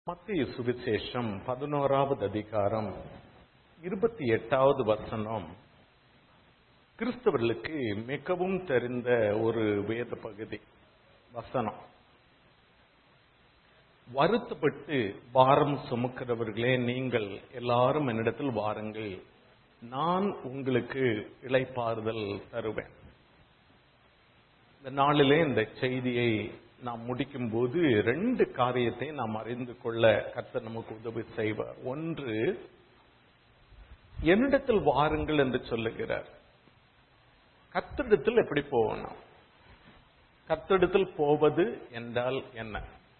மத்தேயு சுவிசேஷம் 11வது அதிகாரம் 28வது வசனம் கிறிஸ்தவர்களுக்கு மிகவும் தெரிந்த ஒரு வேத பகுதி வசனம். வருத்தப்பட்டு பாரம் சுமக்கிறவர்களே, நீங்கள் எல்லாரும் என்னிடத்தில் வாருங்கள், நான் உங்களுக்கு இளைப்பாறுதல் தருவேன். இந்த நாளிலே இந்த செய்தியை நாம் முடிக்கும் போது 2 காரியத்தை நாம் அறிந்து கொள்ள கர்த்தர் நமக்கு உதவி செய்வார். ஒன்று, என்னிடத்தில் வாருங்கள் என்று சொல்லுகிறார். கர்த்தரிடத்தில் எப்படி போகணும்? கர்த்தரிடத்தில் போவது என்றால் என்ன?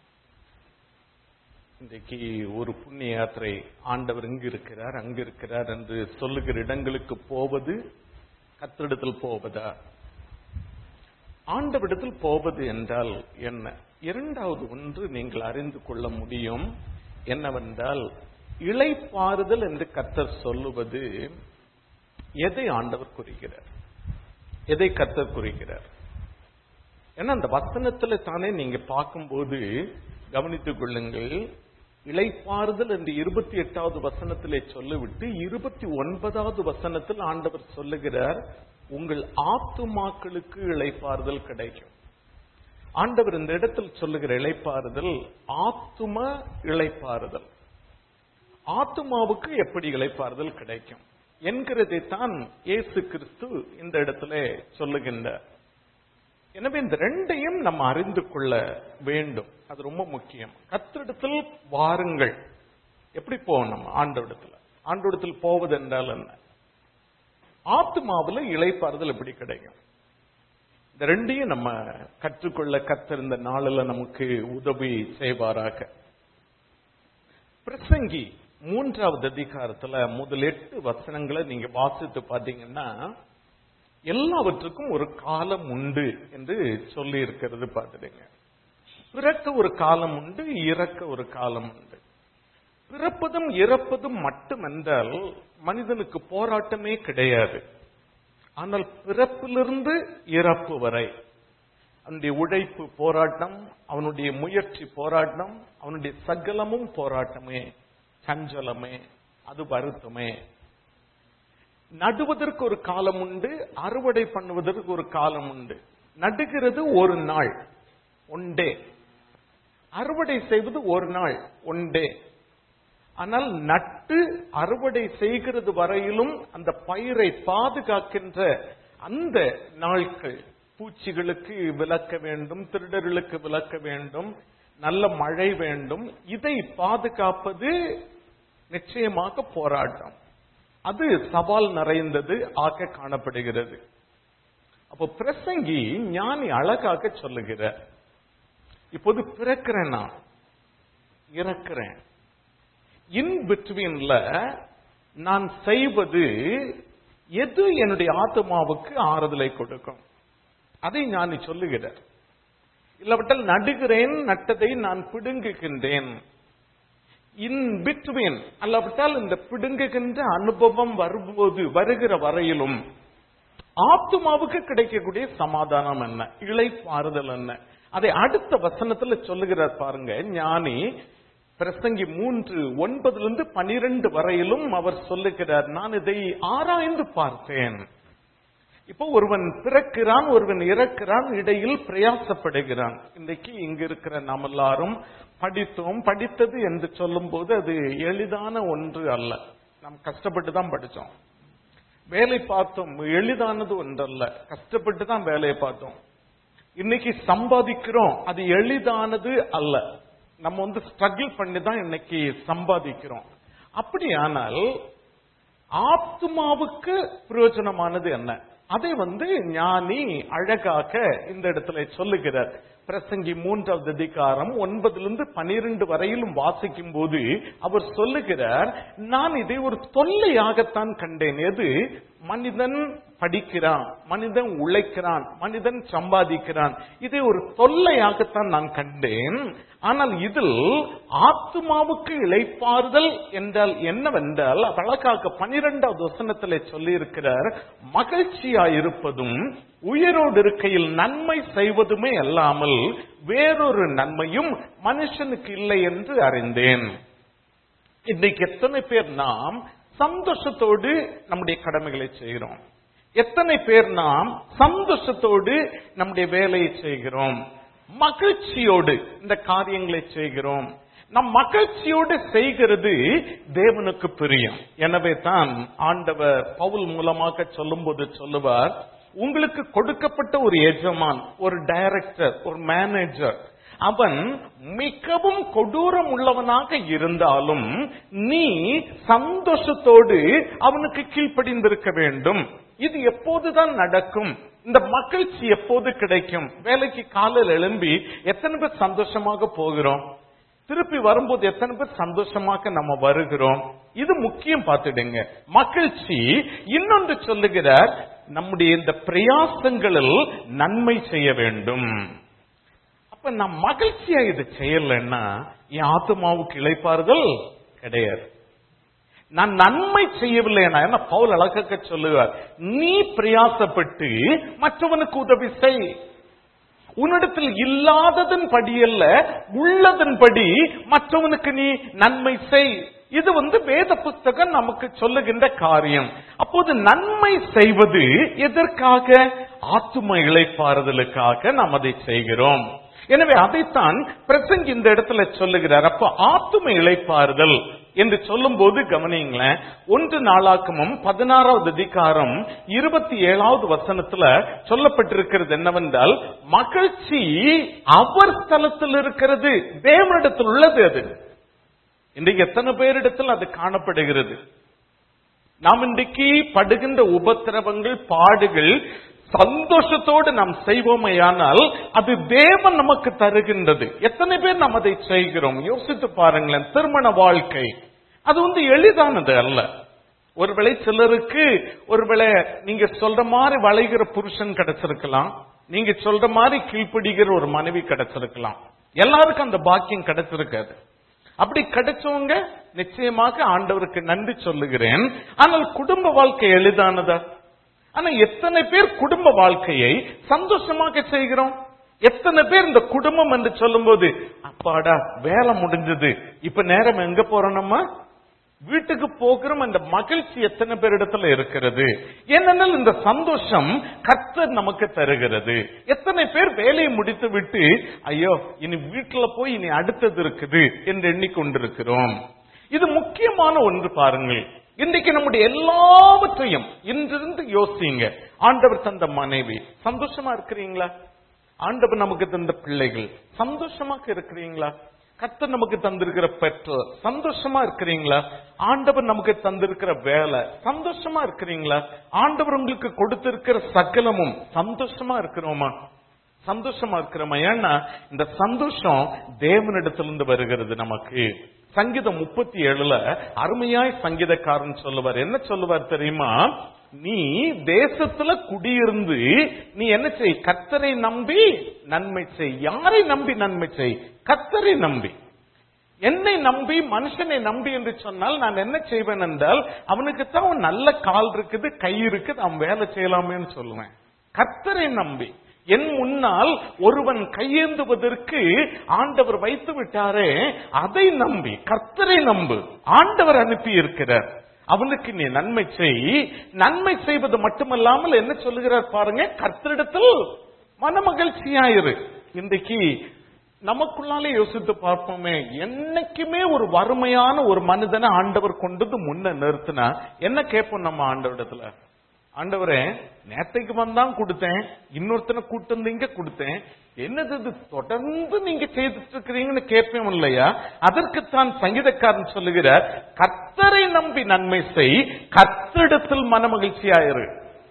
இன்றைக்கு ஒரு புண்ணிய யாத்திரை, ஆண்டவர் இங்கு இருக்கிறார் அங்கு இருக்கிறார் என்று சொல்லுகிற இடங்களுக்கு போவது கர்த்தரிடத்தில் போவதா? ஆண்டவரிடத்தில் போவது என்றால் என்ன? இரண்டாவது ஒன்று நீங்கள் அறிந்து கொள்ள முடியும் என்னவென்றால், இளைப்பாறுதல் என்று கர்த்தர் சொல்லுவது எதை ஆண்டவர் குறிக்கிறார், எதை கர்த்தர் குறிக்கிறார்? ஏன்னா அந்த வசனத்துல தானே நீங்க பார்க்கும்போது கவனித்துக் கொள்ளுங்கள். இளைப்பாறுதல் என்று 28வது வசனத்திலே சொல்லிவிட்டு 29வது வசனத்தில் ஆண்டவர் சொல்லுகிறார், உங்கள் ஆத்துமாக்களுக்கு இளைப்பாறுதல் கிடைக்கும். ஆண்டவர் இந்த இடத்தில் சொல்லுகிற இளைப்பாறுதல் ஆத்தும இளைப்பாறுதல். ஆத்துமாவுக்கு எப்படி இளைப்பாறுதல் கிடைக்கும் என்கிறதைத்தான் இயேசு கிறிஸ்து இந்த இடத்துல சொல்லுகின்றார். எனவே இந்த 2ஐயும் நம்ம அறிந்து கொள்ள வேண்டும், அது ரொம்ப முக்கியம். கர்த்தரிடத்தில் வாருங்கள். எப்படி போகணும்? ஆண்டவரிடத்தில். ஆண்டவரிடத்தில் போவது என்றால் என்ன? ஆத்துமாவில் இளைப்பாறுதல் எப்படி கிடைக்கும்? இந்த 2ஐயும் நம்ம கற்றுக்கொள்ள கர்த்தர் இந்த நாளில் நமக்கு உதவி செய்வாராக. பிரசங்கி 3வது அதிகாரத்துல முதல் 8 வசனங்களை நீங்க வாசித்து பார்த்தீங்கன்னா, எல்லாவற்றுக்கும் ஒரு காலம் உண்டு என்று சொல்லி இருக்கிறது பார்த்துடுங்க. பிறக்க ஒரு காலம் உண்டு, இறக்க ஒரு காலம் உண்டு. பிறப்பதும் இறப்பதும் மட்டுமென்றால் மனிதனுக்கு போராட்டமே கிடையாது. ஆனால் பிறப்பிலிருந்து இறப்பு வரை அவனுடைய உழைப்பு போராட்டம், அவனுடைய முயற்சி போராட்டம், அவனுடைய சகலமும் போராட்டமே, சஞ்சலமே, அது வருத்தமே. நடுவதற்கு ஒரு காலம் உண்டு, அறுவடை பண்ணுவதற்கு ஒரு காலம் உண்டு. நடுகிறது ஒரு நாள், ஒன்றே. அறுவடை செய்வது ஒரு நாள், ஒன்றே. ஆனால் நட்டு அறுவடை செய்கிறது வரையிலும் அந்த பயிரை பாதுகாக்கின்ற அந்த நாட்கள், பூச்சிகளுக்கு விலக்க வேண்டும், திருடர்களுக்கு விலக்க வேண்டும், நல்ல மழை வேண்டும், இதை பாதுகாப்பது நிச்சயமாக போராட்டம். அது சவால் நிறைந்தது ஆக காணப்படுகிறது. அப்போ பிரசங்கி ஞானி அழகாக சொல்லுகிறார், இப்போது பிறக்கிறேன், நான் இறக்கிறேன். இன் பிட்வீன்ல நான் செய்வது எது என்னுடைய ஆத்மாவுக்கு ஆறுதலை கொடுக்கும்? அதை ஞானி சொல்லுகிறார். இல்லாவிட்டால் நடுகிறேன், நட்டதை நான் பிடுங்குகின்றேன். இன் பிட்வீன் அல்லாவிட்டால் இந்த பிடுங்குகின்ற அனுபவம் வரும்போது வருகிற வரையிலும் ஆத்மாவுக்கு கிடைக்கக்கூடிய சமாதானம் என்ன, இளைப்பாறுதல் என்ன? அதை அடுத்த வசனத்துல சொல்லுகிறார் பாருங்க ஞானி. பிரசங்கி 3:9-12 வரையிலும் அவர் சொல்லுகிறார், நான் இதை ஆராய்ந்து பார்த்தேன். இப்போ ஒருவன் பிறக்கிறான், ஒருவன் இறக்கிறான், இடையில் பிரயாசப்படுகிறான். இன்றைக்கு இங்க இருக்கிற நாம் எல்லாரும் படித்தோம். படித்தது என்று சொல்லும் போது அது எளிதான ஒன்று அல்ல. நாம் கஷ்டப்பட்டு தான் படித்தோம். வேலை பார்த்தோம், எளிதானது ஒன்றல்ல, கஷ்டப்பட்டு தான் வேலையை பார்த்தோம். இன்னைக்கு சம்பாதிக்கிறோம், அது எளிதானது அல்ல. நம்ம ஸ்ட்ரகிள் பண்ணி தான் இன்னைக்கு சம்பாதிக்கிறோம். அப்படியானால் ஆத்மாவுக்கு பிரயோஜனமானது என்ன? அதை ஞானி அழகாக இந்த இடத்துல சொல்லுகிறார். பிரசங்கி 3வது அதிகாரம் 9-12 வரையிலும் வாசிக்கும் போது அவர் சொல்லுகிறார், நான் இதை ஒரு தொல்லையாகத்தான் கண்டேன். எது? மனிதன் படிக்கிறான், மனிதன் உழைக்கிறான், மனிதன் சம்பாதிக்கிறான். இதை ஒரு தொல்லையாகத்தான் நான் கண்டேன். ஆனால் இதில் ஆத்துமாவுக்கு இளைப்பாறுதல் என்றால் என்னவென்றால், அழகாக 12வது வசனத்திலே சொல்லி இருக்கிறார், மகிழ்ச்சியாயிருப்பதும் உயிரோடு இருக்கையில் நன்மை செய்வதுமே அல்லாமல் வேறொரு நன்மையும் மனுஷனுக்கு இல்லை என்று அறிந்தேன். இன்றைக்கு எத்தனை பேர் நாம் சந்தோஷத்தோடு நம்முடைய கடமைகளை செய்கிறோம்? எத்தனை பேர் நாம் சந்தோஷத்தோடு நம்முடைய வேலையை செய்கிறோம்? மகிழ்ச்சியோடு இந்த காரியங்களை செய்கிறோம். நம் மகிழ்ச்சியோடு செய்கிறது தேவனுக்கு பிரியம். எனவே தான் ஆண்டவர் பவுல் மூலமாக சொல்லும்போது சொல்லுவார், உங்களுக்கு கொடுக்கப்பட்ட ஒரு எஜமான், ஒரு டைரக்டர், ஒரு மேனேஜர், அவன் மிகவும் கொடூரம் உள்ளவனாக இருந்தாலும் நீ சந்தோஷத்தோடு அவனுக்கு கீழ்ப்படிந்திருக்க வேண்டும். இது எப்போதுதான் நடக்கும்? இந்த மகிழ்ச்சி எப்போது கிடைக்கும்? வேலைக்கு காலையில் எழும்பி எத்தனை பேர் சந்தோஷமாக போகிறோம்? திருப்பி வரும்போது எத்தனை பேர் சந்தோஷமாக நம்ம வருகிறோம்? இது முக்கியம். பார்த்துடுங்க, மகிழ்ச்சி. இன்னொன்று சொல்லுகிறார், நம்முடைய இந்த பிரயாசங்களில் நன்மை செய்ய வேண்டும். அப்ப நான் மகிழ்ச்சியா இது செய்யலன்னா என் ஆத்துமாவுக்கு இளைப்பாறுதல் கிடையாது. நான் நன்மை செய்யவில்லைன்னா பவுல் அழகாக சொல்லுவார், நீ பிரயாசப்பட்டு மற்றவனுக்கு உதவி செய். உன்னிடத்தில் இல்லாததன் படி அல்ல, உள்ளதன் படி மற்றவனுக்கு நீ நன்மை செய். இது வேத புத்தகம் நமக்கு சொல்லுகின்ற காரியம். அப்போது நன்மை செய்வது எதற்காக? ஆத்தும இளைப்பாறுதலுக்காக நாம் அதை செய்கிறோம். எனவே அதைத்தான் பிரசங்கி இந்த இடத்துல சொல்லுகிறார். அப்ப ஆத்தும இளைப்பாறுதல் என்று சொல்லும் போது கவனிங்களேன், 1 நாளாகமம் 16வது அதிகாரம் 27வது வசனத்துல சொல்லப்பட்டிருக்கிறது என்னவென்றால், மகிழ்ச்சி அவர் ஸ்தலத்தில் இருக்கிறது, தேவனிடத்தில் உள்ளது. அது இன்றைக்கு எத்தனை பேரிடத்தில் அது காணப்படுகிறது? நாம் இன்றைக்கு படுகின்ற உபத்திரவங்கள், பாடுகள் சந்தோஷத்தோடு நாம் செய்வோமையானால் அது தேவன் நமக்கு தருகின்றது. எத்தனை பேர் நாம் அதை செய்கிறோம்? யோசித்து பாருங்களேன். திருமண வாழ்க்கை அது எளிதானது அல்ல. ஒருவேளை சிலருக்கு ஒருவேளை நீங்க சொல்ற மாதிரி வளைகிற புருஷன் கிடைச்சிருக்கலாம், நீங்க சொல்ற மாதிரி கீழ்ப்பிடிக்கிற ஒரு மனைவி கிடைச்சிருக்கலாம். எல்லாருக்கும் அந்த பாக்கியம் கிடைச்சிருக்காது. அப்படி கிடைச்சவங்க நிச்சயமாக ஆண்டவருக்கு நன்றி சொல்லுகிறேன். ஆனால் குடும்ப வாழ்க்கை எளிதானதா? ஆனா எத்தனை பேர் குடும்ப வாழ்க்கையை சந்தோஷமாக செய்கிறோம்? எத்தனை பேர் இந்த குடும்பம் என்று சொல்லும் போது, அப்பாடா வேலை முடிஞ்சது, இப்ப நேரம் எங்க போறோம், நம்ம வீட்டுக்கு போகிறோம், அந்த மகிழ்ச்சி எத்தனை பேரிடத்துல இருக்கிறது? ஏனென்றால் இந்த சந்தோஷம் கர்த்தர் நமக்கு தருகிறது. எத்தனை பேர் வேலையை முடித்து விட்டு, ஐயோ இனி வீட்டுல போய் இனி அடுத்தது இருக்குது என்று எண்ணிக்கொண்டிருக்கிறோம். இது முக்கியமான ஒன்று. பாருங்கள், இன்றைக்கு நம்முடைய எல்லாவற்றையும் இன்றிருந்து யோசிங்க. ஆண்டவர் தந்த மனைவி சந்தோஷமா இருக்கிறீங்களா? ஆண்டவர் நமக்கு தந்த பிள்ளைகள் சந்தோஷமாக இருக்கிறீங்களா? கர்த்தர் நமக்கு தந்திருக்கிற பெற்றோர் சந்தோஷமா இருக்கிறீங்களா? ஆண்டவர் நமக்கு தந்திருக்கிற வேலை சந்தோஷமா இருக்கிறீங்களா? ஆண்டவர் உங்களுக்கு கொடுத்திருக்கிற சகலமும் சந்தோஷமா இருக்கிறோமா? சந்தோஷமா இருக்கிறோமா? ஏன்னா இந்த சந்தோஷம் தேவனிடத்திலிருந்து வருகிறது நமக்கு. சங்கீதம் 37ல அருமையாய் சங்கீதக்காரன் சொல்லுவார். என்ன சொல்லுவார் தெரியுமா? நீ தேசத்துல குடியிருந்து நீ என்ன செய்? கர்த்தரை நம்பி நன்மை செய். யாரை நம்பி நன்மை செய்? கர்த்தரை நம்பி. என்னை நம்பி, மனுஷனை நம்பி என்று சொன்னால் நான் என்ன செய்வேன் என்றால், அவனுக்கு தான் நல்ல கால் இருக்குது, கை இருக்குது, அவன் வேலை செய்யலாமேன்னு சொல்லுவேன். கர்த்தரை நம்பி என் முன்னால் ஒருவன் கையேந்துவதற்கு ஆண்டவர் வைத்து விட்டாரே, அதை நம்பி, கர்த்தரை நம்பு. ஆண்டவர் அனுப்பி இருக்கிறார், அவனுக்கு நீ நன்மை செய். நன்மை செய்வது மட்டுமல்லாமல் என்ன சொல்லுகிறார் பாருங்க, கர்த்தரிடத்தில் மனமகிழ்ச்சியாயிரு. இன்றைக்கு நமக்குள்ளாலே யோசித்து பார்ப்போமே, என்னைக்குமே ஒரு வறுமையான ஒரு மனிதனை ஆண்டவர் கொண்டது முன்ன நிறுத்தினா என்ன கேட்போம் நம்ம ஆண்டவரிடத்துல? ஆண்டவரே, நேத்தைக்கு வந்தான் கொடுத்தேன், இன்னொருத்தனை கூட்டு வந்து இங்க கொடுத்தேன், என்னது இது தொடர்ந்து நீங்க செய்துட்டு இருக்கிறீங்கன்னு கேட்போம் இல்லையா? அதற்குத்தான் சங்கீதக்காரன் சொல்லுகிறார், கர்த்தரை நம்பி நன்மை செய், கர்த்தரிடத்தில் மனமகிழ்ச்சியாயிரு.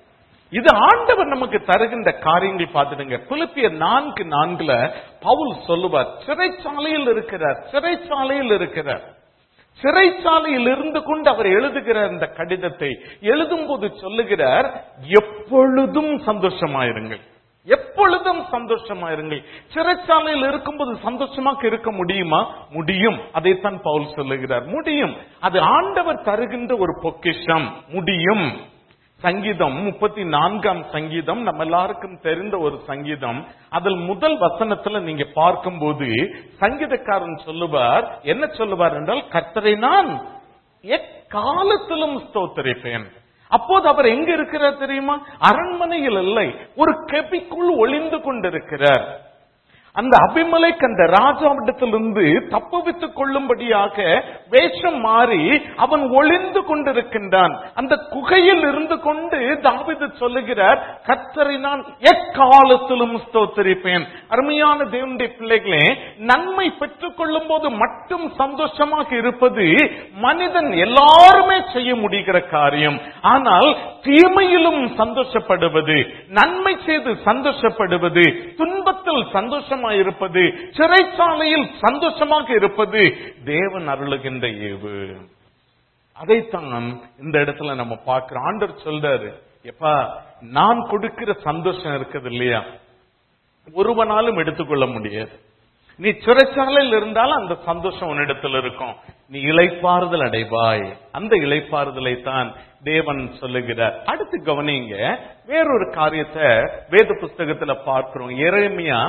இது ஆண்டவர் நமக்கு தருகின்ற காரியங்கள். பார்த்துடுங்க, பிலிப்பியர் 4:4 பவுல் சொல்லுவார், சிறைச்சாலையில் இருக்கிறார். சிறைச்சாலையில் இருந்து கொண்டு அவர் எழுதுகிற இந்த கடிதத்தை எழுதும் போது சொல்லுகிறார், எப்பொழுதும் சந்தோஷமாயிருங்கள், எப்பொழுதும் சந்தோஷமாயிருங்கள். சிறைச்சாலையில் இருக்கும்போது சந்தோஷமாக இருக்க முடியுமா? முடியும். அதைத்தான் பவுல் சொல்லுகிறார், முடியும். அது ஆண்டவர் தருகின்ற ஒரு பொக்கிஷம், முடியும். சங்கீதம் 34ஆம் சங்கீதம் நம்ம எல்லாருக்கும் தெரிந்த ஒரு சங்கீதம். அதில் முதல் வசனத்துல நீங்க பார்க்கும்போது சங்கீதக்காரன் சொல்லுவார், என்ன சொல்லுவார் என்றால், கர்த்தரை நான் எக்காலத்திலும் ஸ்தோத்திரிப்பேன். அப்போது அவர் எங்க இருக்கிறார் தெரியுமா? அரண்மனையில் இல்லை, ஒரு கெபிக்குள் ஒளிந்து கொண்டிருக்கிறார். அந்த அபிமெலேக் அந்த ராஜாவிடத்திலிருந்து தப்புவித்துக் கொள்ளும்படியாக வேஷம் மாறி அவன் ஒளிந்து கொண்டிருக்கின்றான். அந்த குகையில் இருந்து கொண்டு தாவீது சொல்லுகிறார், கர்த்தரை நான் எக்காலத்திலும் ஸ்தோத்திரிப்பேன். அருமையான தேவனுடைய பிள்ளைகளே, நன்மை பெற்றுக் கொள்ளும் போது மட்டும் சந்தோஷமாக இருப்பது மனிதன் எல்லாருமே செய்ய முடிகிற காரியம். ஆனால் தீமையிலும் சந்தோஷப்படுவது, நன்மை செய்து சந்தோஷப்படுவது, துன்பத்தில் சந்தோஷமாக இருப்பது, சிறைச்சாலையில் சந்தோஷமாக இருப்பது தேவன் அருளுகின்ற ஏவு. அதைத்தான் இந்த இடத்துல நம்ம பார்க்கிறோம். ஆண்டவர் சொல்றாரு, எப்பா நான் கொடுக்கிற சந்தோஷம் இருக்குது இல்லையா, ஒருவனாலும் எடுத்துக்கொள்ள முடியாது. நீ சிறைச்சாலையில் இருந்தாலும் அந்த சந்தோஷம் உன்னிடத்தில் இருக்கும். நீ இளைப்பாறுதல் அடைவாய். அந்த இளைப்பாறுதலை தான் தேவன் சொல்லுகிறார். அடுத்து கவனிங்க, வேறொரு காரியத்தை வேத புஸ்தகத்துல பார்க்கிறோம். எரேமியா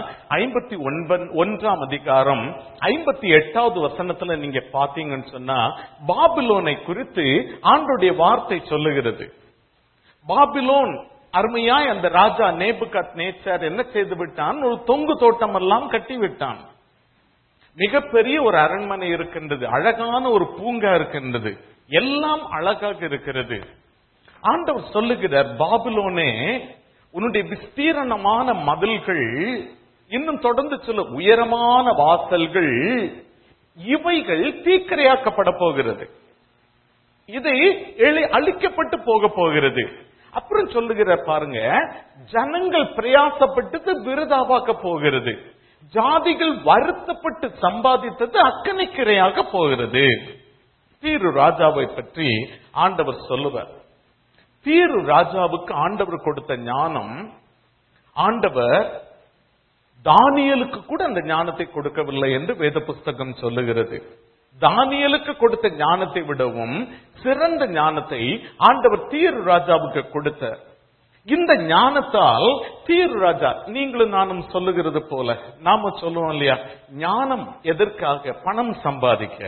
51ஆம் அதிகாரம் 58வது வசனத்துல நீங்க பாத்தீங்கன்னு சொன்னா, பாபிலோனை குறித்து ஆண்டவருடைய வார்த்தை சொல்லுகிறது. பாபிலோன் அருமையாய் அந்த ராஜா நேபுகாத்நேச்சார் என்ன செய்து விட்டான்? ஒரு தொங்கு தோட்டம் எல்லாம் கட்டி விட்டான். மிகப்பெரிய ஒரு அரண்மனை இருக்கின்றது, அழகான ஒரு பூங்கா இருக்கின்றது, எல்லாம் அழகாக இருக்கிறது. ஆண்டவர் சொல்லுகிறார், பாபிலோனே உன்னுடைய விஸ்தீரணமான மதில்கள், இன்னும் தொடர்ந்து சொல்ல உயரமான வாசல்கள், இவைகள் தீக்கிரையாக்கப்பட போகிறது. இது அழிக்கப்பட்டு போக போகிறது. அப்புறம் சொல்லுகிற பாருங்க, ஜனங்கள் பிரயாசப்பட்டது விருதாவாக்க போகிறது, ஜாதிகள் வருத்தப்பட்டு சம்பாதித்தது அக்கனைக்கிரையாக போகிறது. தீரு ராஜாவை பற்றி ஆண்டவர் சொல்லுவார். தீரு ராஜாவுக்கு ஆண்டவர் கொடுத்த ஞானம், ஆண்டவர் தானியேலுக்கு கூட அந்த ஞானத்தை கொடுக்கவில்லை என்று வேத புஸ்தகம் சொல்லுகிறது. தானியேலுக்கு கொடுத்த ஞானத்தை விடவும் சிறந்த ஞானத்தை ஆண்டவர் தீரு ராஜாவுக்கு கொடுத்தார். இந்த ஞானத்தால் தீரு ராஜா, நீங்களும் நானும் சொல்லுகிறது போல நாம சொல்லுவோம் இல்லையா, ஞானம் எதற்காக? பணம் சம்பாதிக்க.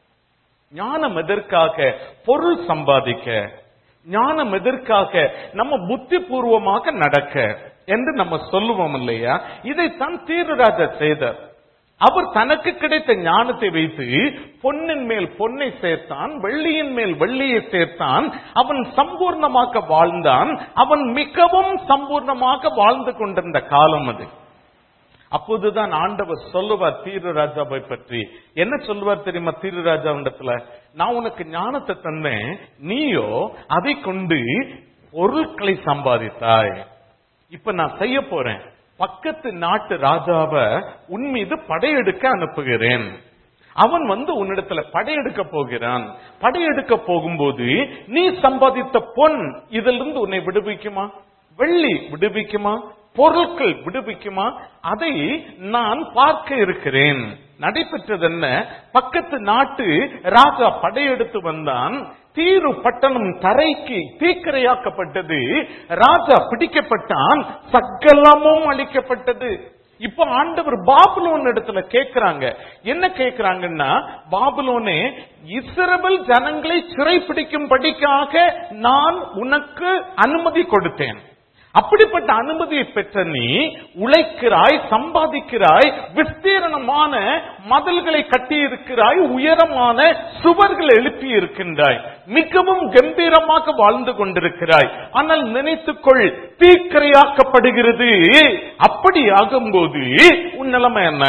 ஞானம் எதற்காக? பொருள் சம்பாதிக்க. ஞானம் எதற்காக? நம்ம புத்தி பூர்வமாக நடக்க என்று நம்ம சொல்லுவோம் இல்லையா. இதைத்தான் தீரு ராஜா செய்தார். அவர் தனக்கு கிடைத்த ஞானத்தை வைத்து பொன்னின் மேல் பொன்னை சேர்த்தான், வெள்ளியின் மேல் வெள்ளியை சேர்த்தான். அவன் சம்பூர்ணமாக வாழ்ந்தான். அவன் மிகவும் சம்பூர்ணமாக வாழ்ந்து கொண்டிருந்த காலம் அது. அப்போதுதான் ஆண்டவர் சொல்லுவார் தீரு ராஜாவை பற்றி. என்ன சொல்லுவார் தெரியுமா? தீரு ராஜாவிடத்துல, நான் உனக்கு ஞானத்தை தந்தேன், நீயோ அதை கொண்டு பொருட்களை சம்பாதித்தாய். இப்ப நான் செய்ய போறேன், பக்கத்து நாட்டு ராஜாவை உன் மீது படையெடுக்க அனுப்புகிறேன். அவன் உன்னிடத்துல படையெடுக்க போகிறான். படையெடுக்க போகும்போது நீ சம்பாதித்த பொன் இதிலிருந்து உன்னை விடுவிக்குமா? வெள்ளி விடுவிக்குமா? பொருட்கள் விடுவிக்குமா? அதை நான் பார்க்க இருக்கிறேன். நடைபெற்றது என்ன? பக்கத்து நாட்டு ராஜா படையெடுத்து வந்தான். தீரு பட்டணம் தரைக்கு தீக்கிரையாக்கப்பட்டது. ராஜா பிடிக்கப்பட்டான். சகலமும் அழிக்கப்பட்டது. இப்ப ஆண்டவர் பாபிலோன் இடத்துல கேட்கிறாங்க. என்ன கேட்கிறாங்கன்னா, பாபிலோனே, இஸ்ரவேல் ஜனங்களை சிறைப்பிடிக்கும்படிக்காக நான் உனக்கு அனுமதி கொடுத்தேன். அப்படிப்பட்ட அனுமதியை பெற்ற நீ உழைக்கிறாய், சம்பாதிக்கிறாய், விஸ்தீரணமான மதில்களை கட்டி இருக்கிறாய், உயரமான சுவர்கள் எழுப்பி இருக்கின்றாய், மிகவும் கம்பீரமாக வாழ்ந்து கொண்டிருக்கிறாய். ஆனால் நினைத்துக்கொள், தீக்கிரையாக்கப்படுகிறது. அப்படி ஆகும்போது உன் நிலைமை என்ன?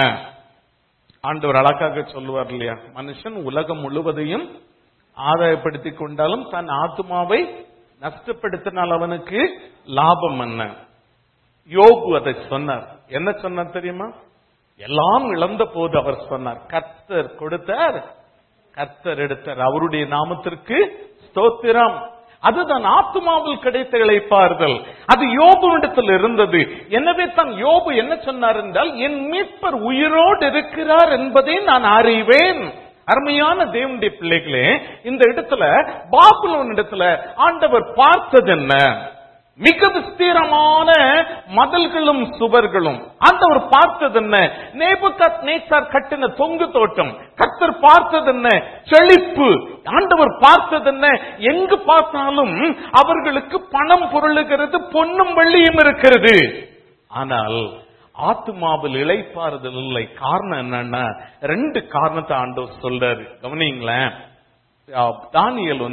ஆண்டவர் அழகாக சொல்லுவார் இல்லையா, மனுஷன் உலகம் முழுவதையும் ஆதாயப்படுத்திக் கொண்டாலும் தன் ஆத்மாவை நஷ்டப்படுத்தினால் அவனுக்கு லாபம் என்ன? யோபு அதை சொன்னார். என்ன சொன்னார் தெரியுமா? எல்லாம் இழந்த போது அவர் சொன்னார், கர்த்தர் கொடுத்தார், கர்த்தர் எடுத்தார். அவருடைய நாமத்திற்கு ஸ்தோத்திரம். அதுதான் ஆத்துமாவில் கிடைத்த இளைப்பாறுதல். அது யோபுவிடத்தில் இருந்தது. எனவே தான் யோபு என்ன சொன்னார் என்றால், என் மீட்பர் உயிரோடு இருக்கிறார் என்பதை நான் அறிவேன். அருமையான தேவனுடைய பிள்ளைகளே, இந்த இடத்துல பாபிலோன் இடத்துல ஆண்டவர் பார்த்தது என்ன? மிக விஸ்தீரமான மதில்களும் சுவர்களும். ஆண்டவர் பார்த்தது என்ன? நேபுகாத்நேச்சார் கட்டின தொங்கு தோட்டம். கர்த்தர் பார்த்தது என்ன? செழிப்பு. ஆண்டவர் பார்த்தது என்ன? எங்கு பார்த்தாலும் அவர்களுக்கு பணம் பொருளுகிறது, பொன்னும் வெள்ளியும் இருக்கிறது. ஆனால் ஆத்துமாவில் இளைப்பாறுதல் இல்லை. காரணம் என்னன்னா, 2 காரணத்தை ஆண்டவர் சொல்றாரு. கவனிங்களேன். தானியேல்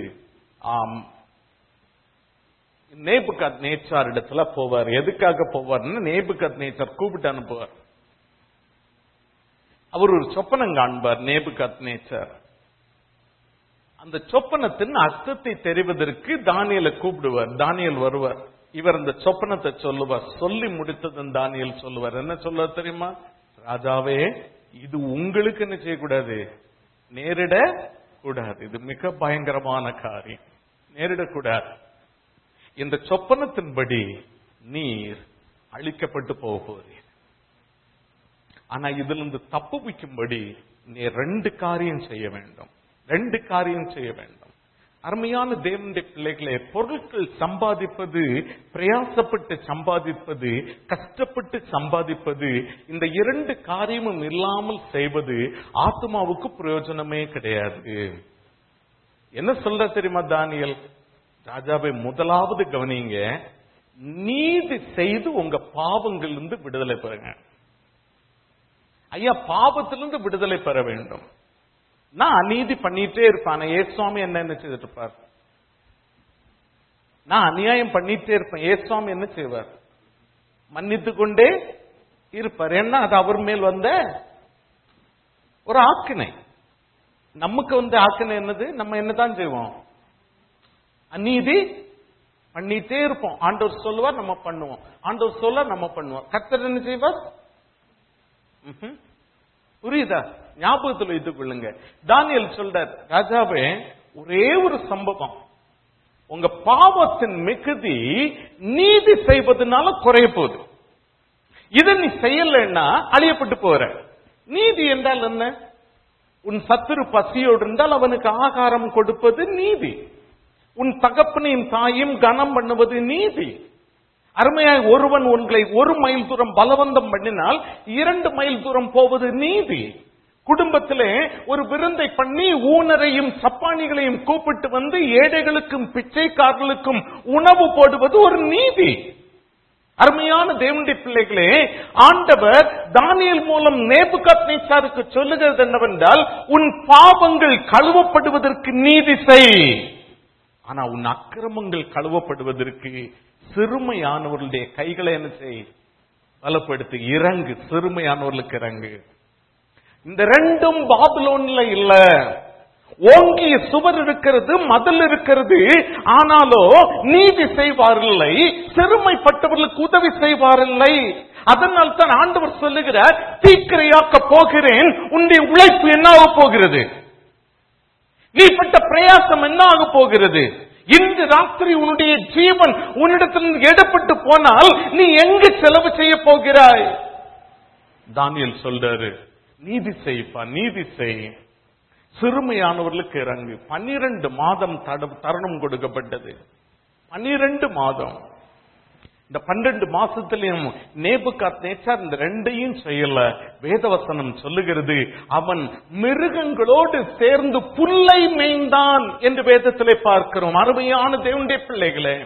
நேபுகாத்நேச்சார் இடத்துல போவார். எதுக்காக போவார்னு, நேபுகாத்நேச்சார் கூப்பிட்டு அனுப்புவார். அவர் ஒரு சொப்பனம் காண்பார். நேபுகாத்நேச்சார் அந்த சொப்பனத்தின் அர்த்தத்தை தெரிவதற்கு தானியேலை கூப்பிடுவார். தானியேல் வருவார். இவர் அந்த சொப்பனத்தை சொல்லுவார். சொல்லி முடித்ததன் தானியேல் சொல்லுவார். என்ன சொல்லுவார் தெரியுமா? ராஜாவே, இது உங்களுக்கு என்ன செய்யக்கூடாது? நேரிட கூடாது. இது மிக பயங்கரமான காரியம். நேரிடக்கூடாது. இந்த சொப்பனத்தின்படி நீர் அழிக்கப்பட்டு போகிறீர். ஆனா இதிலிருந்து தப்புவிக்கும்படி நீர் 2 காரியம் செய்ய வேண்டும். 2 காரியம் செய்ய வேண்டும். அருமையான தேவனுடைய பிள்ளைகளே, பொருட்கள் சம்பாதிப்பது, பிரயாசப்பட்டு சம்பாதிப்பது, கஷ்டப்பட்டு சம்பாதிப்பது, இந்த 2 காரியமும் இல்லாமல் செய்வது ஆத்மாவுக்கு பிரயோஜனமே கிடையாது. என்ன சொல்ற தெரியுமா தானியேல்? ராஜாவை, முதலாவது கவனிங்க, நீதி செய்து உங்க பாவங்களிலிருந்து விடுதலை பெறுங்க. ஐயா, பாவத்திலிருந்து விடுதலை பெற வேண்டும். நான் அநீதி பண்ணிட்டே இருப்பேன். ஏசுவாமி என்ன செய்துட்டு இருப்பார்? நான் அநியாயம் பண்ணிட்டே இருப்பேன். ஏசுவாமி என்ன செய்வார்? மன்னித்து கொண்டே இருப்பார். ஏன்னா அது அவர் மேல் வந்த ஒரு ஆக்கினை. நமக்கு ஆக்கினை என்னது? நம்ம என்னதான் செய்வோம்? அநீதி பண்ணிட்டே இருப்போம். ஆண்டவர் சொல்லுவார், நம்ம பண்ணுவோம். ஆண்டவர் சொல்ல நம்ம பண்ணுவோம். கர்த்தர் என்ன செய்வார்? புரியுதா? ஞாபகத்தில் வைத்துக் கொள்ளுங்க. தானியேல் சொல்றார், ராஜாவே, ஒரே ஒரு சம்பவம், உங்க பாவத்தின் மிகுதி நீதி செய்வதனால குறைய போகுது. இதை நீ செய்யலன்னா அழியப்பட்டு போற. நீதி என்றால் என்ன? உன் சத்துரு பசியோடு இருந்தால் அவனுக்கு ஆகாரம் கொடுப்பது நீதி. உன் தகப்பனையும் தாயும் கனம் பண்ணுவது நீதி. அருமையாய், ஒருவன் உங்களை 1 மைல் தூரம் பலவந்தம் பண்ணினால் 2 மைல் தூரம் போவது நீதி. குடும்பத்திலே ஒரு விருந்தை பண்ணி ஊனரையும் சப்பானிகளையும் கூப்பிட்டு வந்து ஏழைகளுக்கும் பிச்சைக்காரர்களுக்கும் உணவு போடுவது ஒரு நீதி. அருமையான தேவனுடைய பிள்ளைகளே, ஆண்டவர் தானியேல் மூலம் நேபுகாத்நேச்சாருக்கு சொல்லுகிறது என்னவென்றால், உன் பாவங்கள் கழுவப்படுவதற்கு நீதி செய். ஆனா உன் அக்கிரமங்கள் கழுவப்படுவதற்கு சிறுமையானவர்களுடைய கைகளை என்ன செய்? பலப்படுத்தி இறங்கு. சிறுமையானவர்களுக்கு இறங்கு. இந்த 2ம் பாபிலோன்ல இல்ல. ஓங்கிய சுவர் இருக்கிறது, மதில் இருக்கிறது. ஆனாலோ நீதி செய்வாரில்லை, சிறுமைப்பட்டவர்களுக்கு உதவி செய்வாரில்லை. அதனால் தான் ஆண்டவர் சொல்லுகிறார், தீக்கிரையாக்க போகிறேன். உன்னுடைய உழைப்பு என்ன ஆக போகிறது? நீ பட்ட பிரயாசம் என்ன ஆக போகிறது? இன்று ராத்திரி உன்னுடைய ஜீவன் உன்னிடத்தில் எடுப்பட்டு போனால் நீ எங்கு செலவு செய்ய போகிறாய்? தானியேல் சொல்றாரு, நீதி செய்ப்பா, நீதி செய். சிறுமையானவர்களுக்கு இறங்கு. 12 மாதம் தருணம் கொடுக்கப்பட்டது. 12 மாதம். இந்த 12 மாசத்திலையும் நேபுகாத்நேச்சார் இந்த 2ஐயும் செய்யல. வேதவசனம் சொல்லுகிறது, அவன் மிருகங்களோடு சேர்ந்து புல்லை மேய்ந்தான் என்று வேதத்திலே பார்க்கிறோம். அருமையான தேவனுடைய பிள்ளைகளே,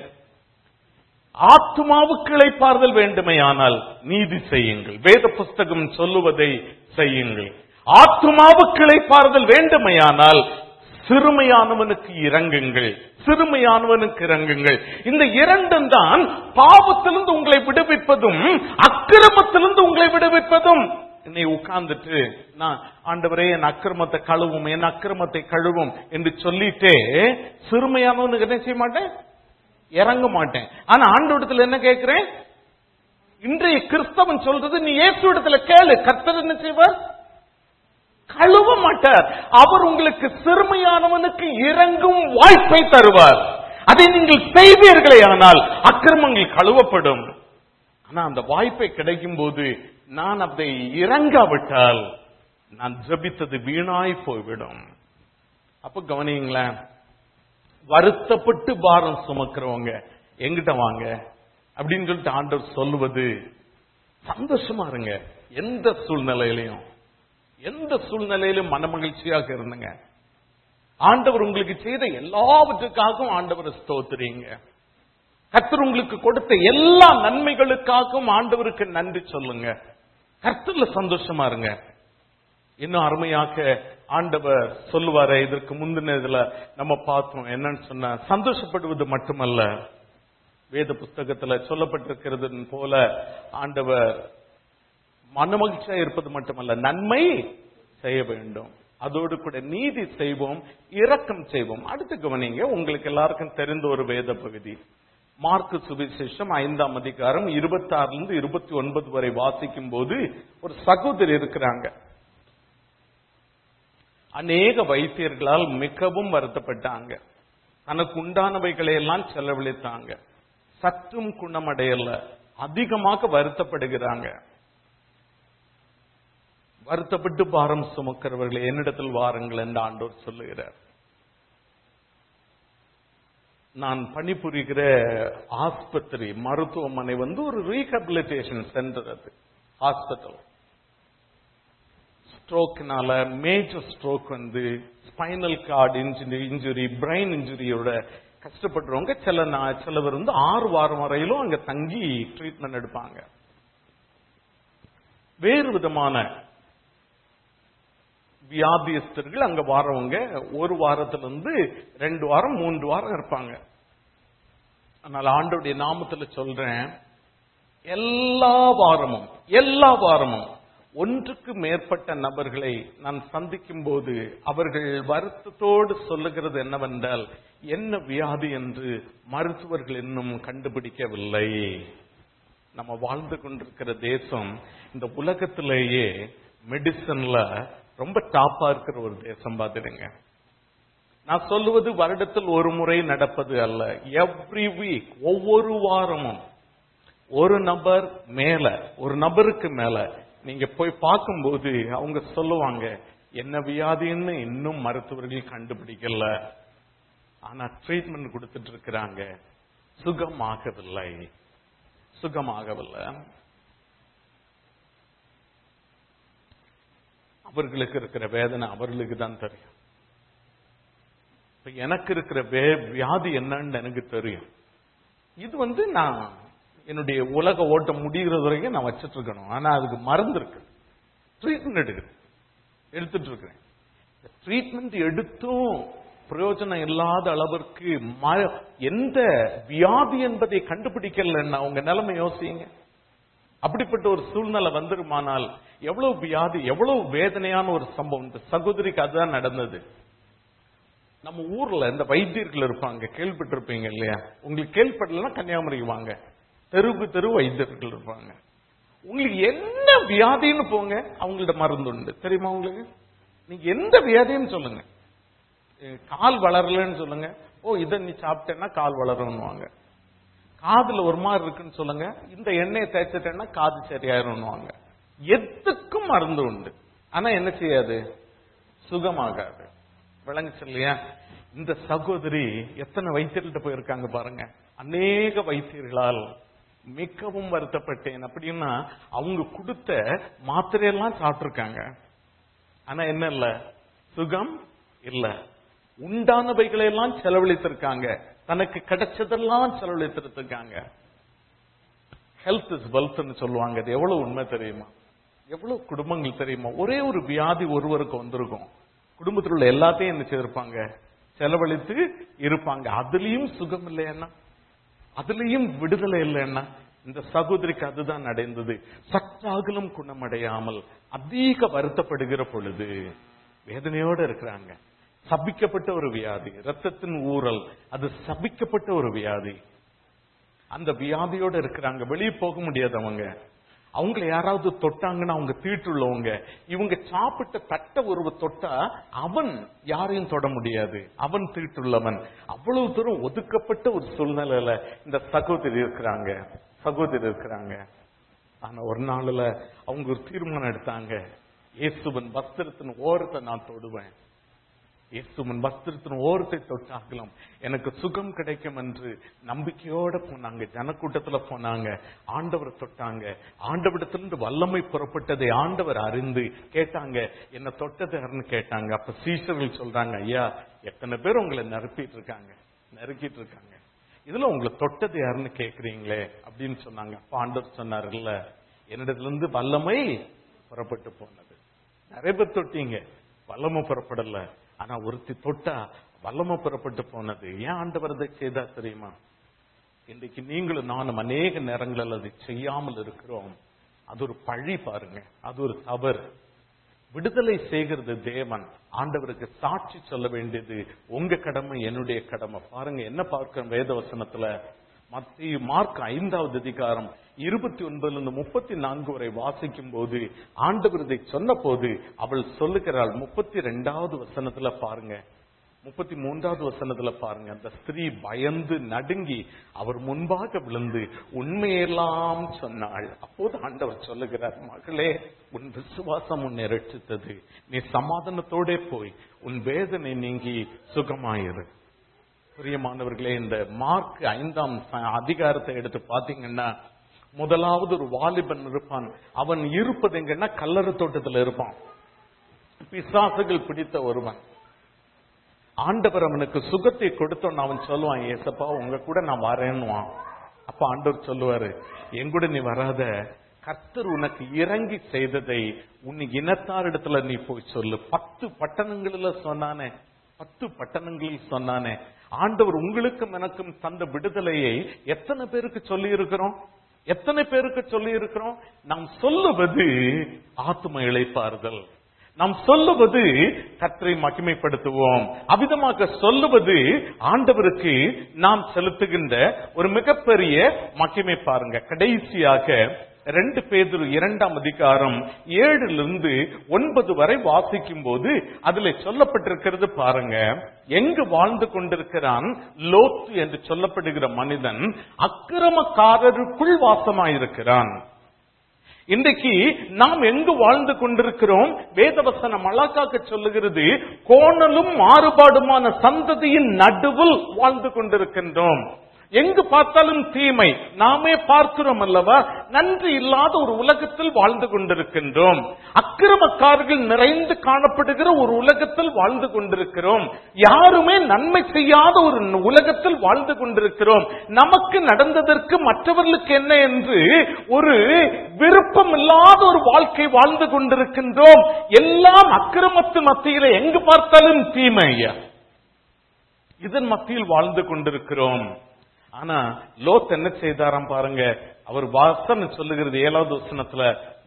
ஆத்துமாவுக்கு இளைப்பாறுதல் வேண்டுமையானால் நீதி செய்யுங்கள். வேத புஸ்தகம் சொல்லுவதை செய்யுங்கள். ஆத்துமாவுக்கு இளைப்பாறுதல் வேண்டுமையானால் சிறுமையானவனுக்கு இறங்குங்கள். சிறுமையானவனுக்கு இறங்குங்கள். இந்த 2ம் தான் பாவத்திலிருந்து உங்களை விடுவிப்பதும் அக்கிரமத்திலிருந்து உங்களை விடுவிப்பதும். நீ உட்கார்ந்துட்டு, நான் ஆண்டவரே என் அக்கிரமத்தை கழுவும், என் அக்கிரமத்தை கழுவும் என்று சொல்லிட்டே சிறுமையானவனுக்கு என்ன செய்ய மாட்டேன்? இறங்க மாட்டேன். ஆனா ஆண்டவரிடத்துல என்ன கேட்கிறேன்? இன்றைய கிறிஸ்தவன் சொல்றது, நீ இயேசு இடத்துல கேளு. கர்த்தர் என்ன செய்வார்? கழுவ மாட்டார். அவர் உங்களுக்கு சிறுமையானவனுக்கு இறங்கும் வாய்ப்பை தருவார். அதை நீங்கள் செய்வீர்களே ஆனால் அக்கிரமங்கள் கழுவப்படும். ஆனா அந்த வாய்ப்பை கிடைக்கும் போது நான் அதை இறங்காவிட்டால் நான் ஜெபித்தது வீணாய் போய்விடும். அப்ப கவனிங்களேன், வருத்தப்பட்டு பாரம் சுமக்கிறவங்க எங்கிட்ட வாங்க அப்படின்னு சொல்லிட்டு ஆண்டவர் சொல்லுவது, சந்தோஷமா இருங்க. எந்த சூழ்நிலையிலும் மனமகிழ்ச்சியாக இருந்துங்க. ஆண்டவர் உங்களுக்கு செய்த எல்லாவற்றுக்காகவும் ஆண்டவரை ஸ்தோத்திரீங்க. கர்த்தர் உங்களுக்கு கொடுத்த எல்லா நன்மைகளுக்காகவும் ஆண்டவருக்கு நன்றி சொல்லுங்க. கர்த்தர்ல சந்தோஷமா இருங்க. இன்னும் அருமையாக ஆண்டவர் சொல்லுவாரு. இதற்கு முந்தினதுல நம்ம பார்த்தோம். என்னன்னு சொன்னா, சந்தோஷப்படுவது மட்டுமல்ல, வேத புஸ்தகத்துல சொல்லப்பட்டிருக்கிறது போல ஆண்டவர் மனமகிழ்ச்சியா இருப்பது மட்டுமல்ல, நன்மை செய்ய வேண்டும், அதோடு கூட நீதி செய்வோம், இரக்கம் செய்வோம். அடுத்து கவனிங்க, உங்களுக்கு எல்லாருக்கும் தெரிந்த ஒரு வேத பகுதி மார்க்கு சுவிசேஷம் 5ஆம் அதிகாரம் 26 29 வரை வாசிக்கும் போது ஒரு சகோதரி இருக்கிறாங்க. அநேக வைத்தியர்களால் மிகவும் வருத்தப்பட்டாங்க. தனக்கு உண்டானவைகளை எல்லாம் செலவழித்தாங்க. சற்றும் குணமடையல, அதிகமாக வருத்தப்படுகிறாங்க. வருத்தப்பட்டு பாரம் சுமக்கிறவர்களை என்னிடத்தில் வாருங்கள் என்று ஆண்டவர் சொல்லுகிறார். நான் பணிபுரிகிற ஆஸ்பத்திரி மருத்துவமனை ஒரு ரீஹபிலிட்டேஷன் சென்டர். அது ஹாஸ்பிட்டல். ஸ்ட்ரோக்னால, major stroke spinal cord injury, brain இன்ஜுரியோட கஷ்டப்படுறவங்க சிலவர் 6 வாரம் வரையிலும் அங்க தங்கி ட்ரீட்மெண்ட் எடுப்பாங்க. வேறு விதமான வியாதியஸ்தர்கள் அங்க வாரவங்க 1 வாரத்திலிருந்து 2 வாரம் 3 வாரம் இருப்பாங்க. அதனால ஆண்டவருடைய நாமத்துல சொல்றேன், எல்லா வாரமும் ஒன்றுக்கு மேற்பட்ட நபர்களை நான் சந்திக்கும் போது அவர்கள் வருத்தத்தோடு சொல்லுகிறது என்னவென்றால், என்ன வியாதி என்று மருத்துவர்கள் இன்னும் கண்டுபிடிக்கவில்லை. நம்ம வாழ்ந்து கொண்டிருக்கிற தேசம் இந்த உலகத்திலேயே மெடிசன்ல ரொம்ப டாப்பா இருக்கிற ஒரு தேசம். பார்த்துடுங்க. நான் சொல்லுவது வருடத்தில் ஒரு முறை நடப்பது அல்ல, எவ்ரி வீக், ஒவ்வொரு வாரமும் ஒரு நபருக்கு மேல நீங்க போய் பார்க்கும்போது அவங்க சொல்லுவாங்க, என்ன வியாதின்னு இன்னும் மருத்துவர்கள் கண்டுபிடிக்கல, ஆனா ட்ரீட்மெண்ட் கொடுத்துட்டு இருக்கிறாங்க, சுகமாகவில்லை. அவர்களுக்கு இருக்கிற வேதனை அவர்களுக்கு தான் தெரியும். எனக்கு இருக்கிற வியாதி என்னன்னு எனக்கு தெரியும். இது நான் என்னுடைய உலக ஓட்டம் முடிகிறது வரைக்கும் நான் வச்சிட்டு இருக்கணும். ஆனா அதுக்கு மருந்து இருக்கு, ட்ரீட்மெண்ட் எடுத்துட்டு இருக்கிறேன். ட்ரீட்மெண்ட் எடுத்தும் பிரயோஜனம் இல்லாத அளவிற்கு எந்த வியாதி என்பதை கண்டுபிடிக்கலன்னா உங்க நிலைமை யோசிங்க. அப்படிப்பட்ட ஒரு சூழ்நிலை வந்துருமானால் எவ்வளவு வியாதி, எவ்வளவு வேதனையான ஒரு சம்பவம். இந்த சகோதரிக்கு அதுதான் நடந்தது. நம்ம ஊர்ல இந்த வைத்தியர்கள் இருப்பாங்க, கேள்விப்பட்டிருப்பீங்க இல்லையா? உங்களுக்கு கேள்விப்படலாம், கன்னியாகுமரிக்கு வாங்க, தெரு வைத்தியர்கள் இருப்பாங்க. உங்களுக்கு என்ன வியாதின்னு போங்க, அவங்கள்ட்ட மருந்து உண்டு. தெரியுமா உங்களுக்கு? நீங்க எந்த வியாதின்னு சொல்லுங்க. கால் வளரலன்னு சொல்லுங்க, இதை நீ சாப்பிட்டேன்னா கால் வளரும்னுவாங்க. காதுல ஒரு மாதிரி இருக்குன்னு சொல்லுங்க, இந்த எண்ணெயை தேய்ச்சிட்டேன்னா காது சரியாயிரும்னுவாங்க. எதுக்கும் மருந்து உண்டு. ஆனா என்ன செய்யாது? சுகமாகாது. விளங்குச்சு இல்லையா? இந்த சகோதரி எத்தனை வைத்தியர்கள்ட்ட போயிருக்காங்க பாருங்க. அநேக வைத்தியர்களால் மிகவும் வருத்தப்பட்டேன் அப்படின்னா அவங்க கொடுத்த மாத்திரையெல்லாம் சாப்பிட்டிருக்காங்க. ஆனா என்ன இல்ல? சுகம் இல்ல. உண்டானவைகளை எல்லாம் செலவழித்திருக்காங்க, தனக்கு கிடைச்சதெல்லாம் செலவழித்திருக்காங்க. ஹெல்த் இஸ் வெல்த்னு சொல்லுவாங்க. அது எவ்வளவு உண்மை தெரியுமா? எவ்வளவு குடும்பங்கள் தெரியுமா? ஒரே ஒரு வியாதி ஒருவருக்கு வந்திருக்கும், குடும்பத்தில் உள்ள எல்லாத்தையும் என்ன செய்திருப்பாங்க? செலவழித்து இருப்பாங்க. அதுலயும் சுகம் இல்லைன்னா, அதுலயும் விடுதலை இல்லைன்னா, இந்த சகோதரிக்கு அதுதான் நடந்தது. சற்றாகலும் குணமடையாமல் அதிக வருத்தப்படுகிற பொழுது வேதனையோடு இருக்கிறாங்க. சபிக்கப்பட்ட ஒரு வியாதி, ரத்தத்தின் ஊறல், அது சபிக்கப்பட்ட ஒரு வியாதி. அந்த வியாதியோடு இருக்கிறாங்க, வெளியே போக முடியாது. அவங்களை யாராவது தொட்டாங்கன்னா அவங்க தீட்டுள்ளவங்க. இவங்க சாப்பிட்ட தட்ட ஒருவ தொட்டா அவன் யாரையும் தொட முடியாது, அவன் தீட்டுள்ளவன். அவ்வளவு தூரம் ஒதுக்கப்பட்ட ஒரு சூழ்நிலையில இந்த சகோதரி இருக்கிறாங்க. ஆனா ஒரு நாள்ல அவங்க ஒரு தீர்மானம் எடுத்தாங்க, இயேசுவின் வஸ்திரத்தின் ஓரத்தை நான் தொடுவேன், இயேசுவின் வஸ்திரத்தின் ஓரத்தை தொட்டாகலாம் எனக்கு சுகம் கிடைக்கும் என்று நம்பிக்கையோட போனாங்க. ஜனக்கூட்டத்துல போனாங்க, ஆண்டவரை தொட்டாங்க. ஆண்டவரிடத்திலிருந்து வல்லமை புறப்பட்டதை ஆண்டவர் அறிந்து கேட்டாங்க, என்ன தொட்டது யாருன்னு கேட்டாங்க. அப்ப சீஷர்கள் சொல்றாங்க, ஐயா எத்தனை பேர் உங்களை நறுக்கிட்டு இருக்காங்க, இதுல உங்களை தொட்டது யாருன்னு கேக்குறீங்களே அப்படின்னு சொன்னாங்க. அப்ப ஆண்டவர் சொன்னார்ல, என்னிடத்துல இருந்து வல்லமை புறப்பட்டு போனது. நிறைய பேர் தொட்டீங்க, வல்லமை புறப்படல. ஆனா ஒருத்தி தொட்டா வல்லமை புறப்பட்டு போனது. ஏன் ஆண்டவர் அதை செய்தா தெரியுமா? இன்றைக்கு நீங்களும் நானும் அநேக நேரங்களில் அதை செய்யாமல் இருக்கிறோம். அது ஒரு பழி பாருங்க, அது ஒரு தவறு. விடுதலை செய்கிறது தேவன். ஆண்டவருக்கு சாட்சி சொல்ல வேண்டியது உங்க கடமை, என்னுடைய கடமை. பாருங்க என்ன பார்க்கிறோம் வேத வசனத்துல. மார்க் 5வது அதிகாரம் 29 34 வரை வாசிக்கும் போது ஆண்டவர் இதை சொன்ன போது அவள் சொல்லுகிறாள். 32வது வசனத்துல பாருங்க, 33வது வசனத்துல பாருங்க, அந்த ஸ்திரீ பயந்து நடுங்கி அவர் முன்பாக விழுந்து உண்மையெல்லாம் சொன்னாள். அப்போது ஆண்டவர் சொல்லுகிறார், மகளே உன் விசுவாசம் உன்னை ரட்சித்தது, நீ சமாதானத்தோட போய் உன் வேதனை நீங்கி சுகமாயிரு. பிரியமானவர்களே, இந்த மார்க் 5ஆம் அதிகாரத்தை எடுத்து பாத்தீங்கன்னா, முதலாவது ஒரு வாலிபன் இருப்பான். அவன் இருப்பது எங்கன்னா கல்லறை தோட்டத்தில் இருப்பான். பிசாசுகள் பிடித்த ஒருவன். ஆண்டவர் அவனுக்கு சுகத்தை கொடுத்தோன்னு அவன் சொல்லுவான், ஏசப்பா உங்க கூட நான் வரேன்னுவான். அப்ப ஆண்டவர் சொல்லுவாரு, எங்கூட நீ வராத, கர்த்தர் உனக்கு இறங்கி செய்ததை உன் இனத்தாரிடத்துல நீ போய் சொல்லு. 10 பட்டணங்களில் சொன்னானே. ஆண்டவர் உங்களுக்கும் எனக்கும் தந்த விடுதலையை எத்தனை பேருக்கு சொல்லி இருக்கிறோம்? நாம் சொல்லுவது ஆத்தும இளைப்பாறுதல், நாம் சொல்லுவது கர்த்தரை மகிமைப்படுத்துவோம். அவ்விதமாக சொல்லுவது ஆண்டவருக்கு நாம் செலுத்துகின்ற ஒரு மிகப்பெரிய மகிமை. பாருங்க கடைசியாக 2 பேதுரு 2ஆம் அதிகாரம் 7-9 வரை வாசிக்கும் போது அதுல சொல்லப்பட்டிருக்கிறது பாருங்க. எங்கு வாழ்ந்து கொண்டிருக்கிறான் லோத்து என்று சொல்லப்படுகிற மனிதன் அக்கிரமக்காரருக்குள் வாசமாயிருக்கிறான். இன்றைக்கு நாம் எங்கு வாழ்ந்து கொண்டிருக்கிறோம்? வேதவசனம் அழகாக சொல்லுகிறது, கோணலும் மாறுபாடுமான சந்ததியின் நடுவில் வாழ்ந்து கொண்டிருக்கின்றோம். எங்கு பார்த்தாலும் தீமை நாமே பார்க்கிறோம் அல்லவா? நன்றி இல்லாத ஒரு உலகத்தில் வாழ்ந்து கொண்டிருக்கின்றோம். அக்கிரமக்காரர்கள் நிறைந்து காணப்படுகிற ஒரு உலகத்தில் வாழ்ந்து கொண்டிருக்கிறோம். யாருமே நன்மை செய்யாத ஒரு உலகத்தில் வாழ்ந்து கொண்டிருக்கிறோம். நமக்கு நடந்ததற்கு மற்றவர்களுக்கு என்ன என்று ஒரு விருப்பம் இல்லாத ஒரு வாழ்க்கை வாழ்ந்து கொண்டிருக்கின்றோம். எல்லாம் அக்கிரமத்து மத்தியில எங்கு பார்த்தாலும் தீமை, இதன் மத்தியில் வாழ்ந்து கொண்டிருக்கிறோம். ஆனா லோத் என்ன செய்தாராம் பாருங்க. அவர் வசனம் சொல்லுகிறது 7வது வசனத்துல,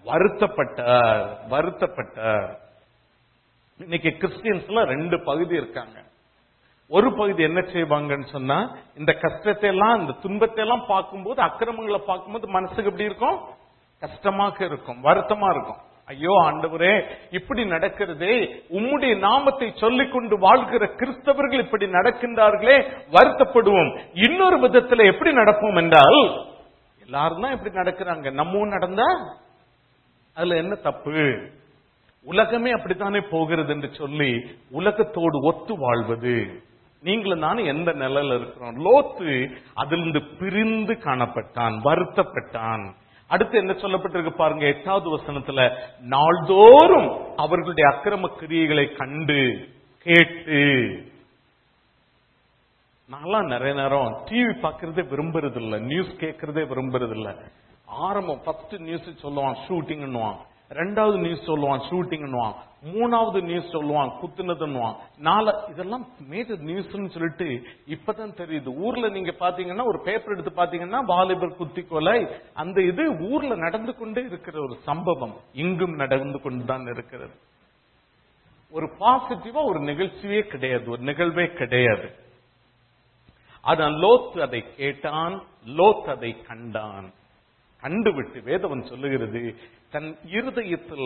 வருத்தப்பட்டார். இன்னைக்கு கிறிஸ்டியன்ஸ்ல 2 பகுதி இருக்காங்க. ஒரு பகுதி என்ன செய்வாங்கன்னு சொன்னா, இந்த கஷ்டத்தை எல்லாம் இந்த துன்பத்தை எல்லாம் பார்க்கும்போது, அக்கிரமங்களை பார்க்கும்போது மனசுக்கு எப்படி இருக்கும்? கஷ்டமாக இருக்கும், வருத்தமா இருக்கும். ஐயோ ஆண்டவரே இப்படி நடக்கிறதே, உம்முடைய நாமத்தை சொல்லிக் கொண்டு வாழ்கிற கிறிஸ்தவர்கள் இப்படி நடக்கின்றார்களே, வருத்தப்படுவோம். இன்னொரு விதத்துல எப்படி நடப்போம் என்றால், எல்லாரும் தான் இப்படி நடக்கிறாங்க, நம்மவும் நடந்தா அதுல என்ன தப்பு, உலகமே அப்படித்தானே போகிறது என்று சொல்லி உலகத்தோடு ஒத்து வாழ்வது. நீங்களும் நானும் எந்த நிலையில இருக்கிறோம்? லோத்து அதிலிருந்து பிரிந்து காணப்பட்டான், வருத்தப்பட்டான். அடுத்து என்ன சொல்லப்பட்டிருக்கு பாருங்க 8வது வசனத்துல, நாள்தோறும் அவர்களுடைய அக்கிரம கிரியைகளை கண்டு கேட்டு. நான்லாம் நிறைய நேரம் டிவி பாக்குறதே விரும்புறது இல்ல, நியூஸ் கேட்கறதே விரும்புறது இல்ல. ஆரம்பம் ஃபர்ஸ்ட் நியூஸ் சொல்லுவான் ஷூட்டிங்னுவான், 2வது நியூஸ் சொல்லுவான் ஷூட்டிங்னுவான், 3வது நியூஸ் சொல்லுவான் குத்துனதுன்னுவான், 4 இதெல்லாம் மேஜர் நியூஸ்ன்னு சொல்லிட்டு இப்பதான் தெரியுது. ஊர்ல நீங்க பாத்தீங்கன்னா ஒரு பேப்பர் எடுத்து பாத்தீங்கன்னா வாலிபர் குத்தி கொலை, அந்த இது ஊர்ல நடந்து கொண்டே இருக்கிற ஒரு சம்பவம் இங்கும் நடந்து கொண்டுதான் இருக்கிறது. ஒரு பாசிட்டிவா ஒரு நிகழ்ச்சியே கிடையாது, ஒரு நிகழ்வே கிடையாது. அதான் லோத் அதை கேட்டான், லோத் அதை கண்டான். கண்டுவிட்டு வேதவன் சொல்லுகிறது தன் இருதயத்தில்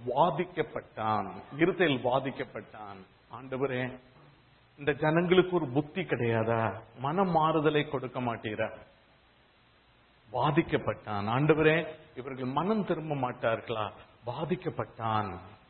வாதிக்கப்பட்டான். ஆண்டவரே, இந்த ஜனங்களுக்கு ஒரு புத்தி கிடையாதா? மனம் மாறுதலை கொடுக்க மாட்டீரா? வாதிக்கப்பட்டான். ஆண்டவரே, இவர்கள் மனம் திரும்ப மாட்டார்களா? வாதிக்கப்பட்டான்.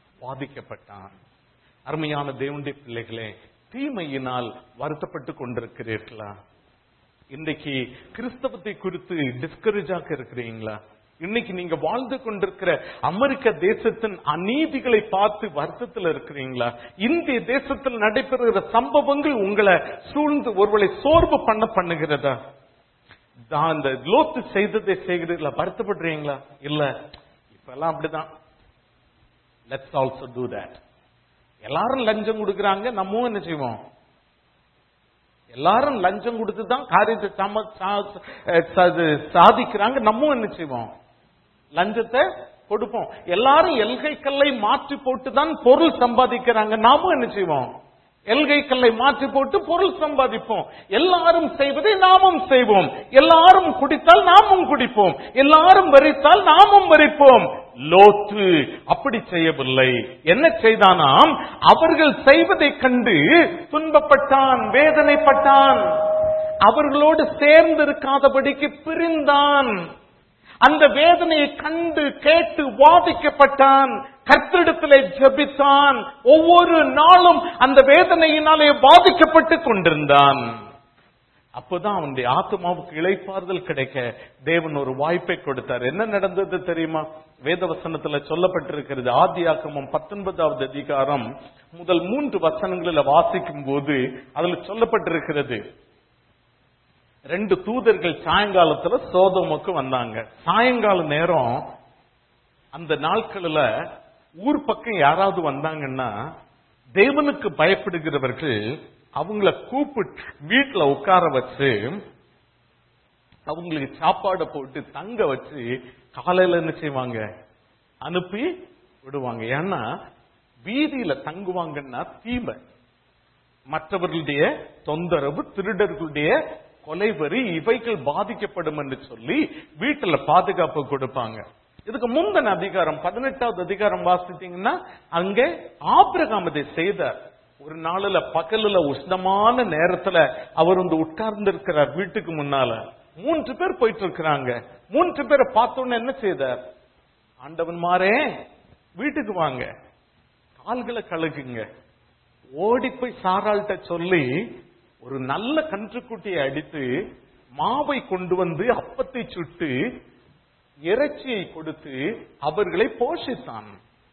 அருமையான தேவனுடைய பிள்ளைகளே, தீமையினால் வருத்தப்பட்டு கொண்டிருக்கிறீர்களா? இன்றைக்கு கிறிஸ்தவத்தை குறித்து டிஸ்கரேஜாக இருக்கிறீங்களா? இன்னைக்கு நீங்க வாழ்ந்து கொண்டிருக்கிற அமெரிக்க தேசத்தின் அநீதிகளை பார்த்து வருத்தத்தில் இருக்கிறீங்களா? இந்திய தேசத்தில் நடைபெறுகிற சம்பவங்கள் உங்களை சூழ்ந்து ஒருவரை சோர்வு பண்ணுகிறதா? அந்த லோத்து செய்ததை செய்கிறீர்களா? வருத்தப்படுறீங்களா? இல்ல, இப்பெல்லாம் அப்படிதான். Let's also do that. எல்லாரும் லஞ்சம் கொடுக்கறாங்க, நம்மவும் என்ன செய்வோம்? எல்லாரும் லஞ்சம் கொடுத்துதான் காரியத்தை சாதிக்கிறாங்க, நம்மவும் என்ன செய்வோம்? லஞ்சத்தை கொடுப்போம். எல்லாரும் எல்கை கல்லை மாற்றி போட்டுதான் பொருள் சம்பாதிக்கிறாங்க, நாமும் என்ன செய்வோம்? எல்கை கல்லை மாற்றி போட்டு பொருள் சம்பாதிப்போம். எல்லாரும் செய்வதை நாமும் செய்வோம். எல்லாரும் குடித்தால் நாமும் குடிப்போம். எல்லாரும் வரித்தால் நாமும் வரிப்போம். லோத்து அப்படி செய்யவில்லை. என்ன செய்தானாம்? அவர்கள் செய்வதை கண்டு துன்பப்பட்டான், வேதனைப்பட்டான். அவர்களோடு சேர்ந்து இருக்காதபடிக்கு பிரிந்தான். அந்த வேதனையை கண்டு கேட்டு வாதிக்கப்பட்டான். கர்த்தரிடத்திலே ஜெபித்தான். ஒவ்வொரு நாளும் அந்த வேதனையினாலே பாதிக்கப்பட்டு கொண்டிருந்தான். அப்பதான் அவனுடைய ஆத்மாவுக்கு இளைப்பாறுதல் கிடைக்க தேவன் ஒரு வாய்ப்பை கொடுத்தார். என்ன நடந்தது தெரியுமா? வேதவசனத்துல சொல்லப்பட்டிருக்கிறது. ஆதியாகமம் 19வது அதிகாரம் முதல் 3 வசனங்களில் வாசிக்கும் போது அதுல சொல்லப்பட்டிருக்கிறது, 2 தூதர்கள் சாயங்காலத்துல சோதோமுக்கு வந்தாங்க. சாயங்கால நேரம் அந்த நாட்களில் ஊர் பக்கம் யாராவது வந்தாங்கன்னா தேவனுக்கு பயப்படுகிறவர்கள் அவங்கள கூப்பிட்டு வீட்டுல உட்கார வச்சு அவங்களுக்கு சாப்பாடு போட்டு தங்க வச்சு காலையில என்ன செய்வாங்க? அனுப்பி விடுவாங்க. ஏன்னா வீதியில தங்குவாங்கன்னா தீமை, மற்றவர்களுடைய தொந்தரவு, திருடர்களுடைய கொலைவரி இவைகள் பாதிக்கப்படும் என்று சொல்லி வீட்டுல பாதுகாப்பு கொடுப்பாங்க. இதுக்கு முந்தின அதிகாரம் 18வது அதிகாரம் வாசித்தீங்கன்னா அங்கே ஆபிரகாம் இதை செய்தார். ஒரு நாளில் பகலில் உஷ்ணமான நேரத்துல அவர் வந்து உட்கார்ந்து இருக்கிறார் வீட்டுக்கு முன்னால. 3 பேர் போயிட்டு இருக்கிறாங்க. 3 பேரை பார்த்தோன்னு என்ன செய்தார்? ஆண்டவன்மாரே, வீட்டுக்கு வாங்க, கால்களை கழுகுங்க. ஓடி போய் சாராள்கிட்ட சொல்லி ஒரு நல்ல கன்றுக்குட்டியை அடித்து மாவை கொண்டு வந்து அப்பத்தை சுட்டு இறைச்சியை கொடுத்து அவர்களை போஷித்தான்.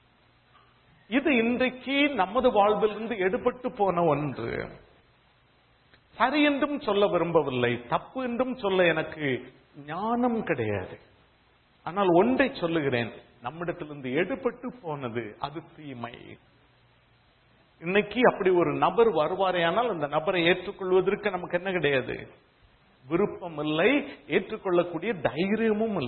இது இன்றைக்கு நமது வாழ்விலிருந்து எடுபட்டு போன ஒன்று. சரி என்றும் சொல்ல விரும்பவில்லை, தப்பு என்றும் சொல்ல எனக்கு ஞானம் கிடையாது. ஆனால் ஒன்றை சொல்லுகிறேன், நம்மிடத்திலிருந்து எடுபட்டு போனது அது தீமை. இன்னைக்கு அப்படி ஒரு நபர் வருவாரேயானால் அந்த நபரை ஏற்றுக்கொள்வதற்கு நமக்கு என்ன கிடையாது? விருப்பம் இல்லை, ஏற்றுக்கொள்ளக்கூடிய தைரியமும்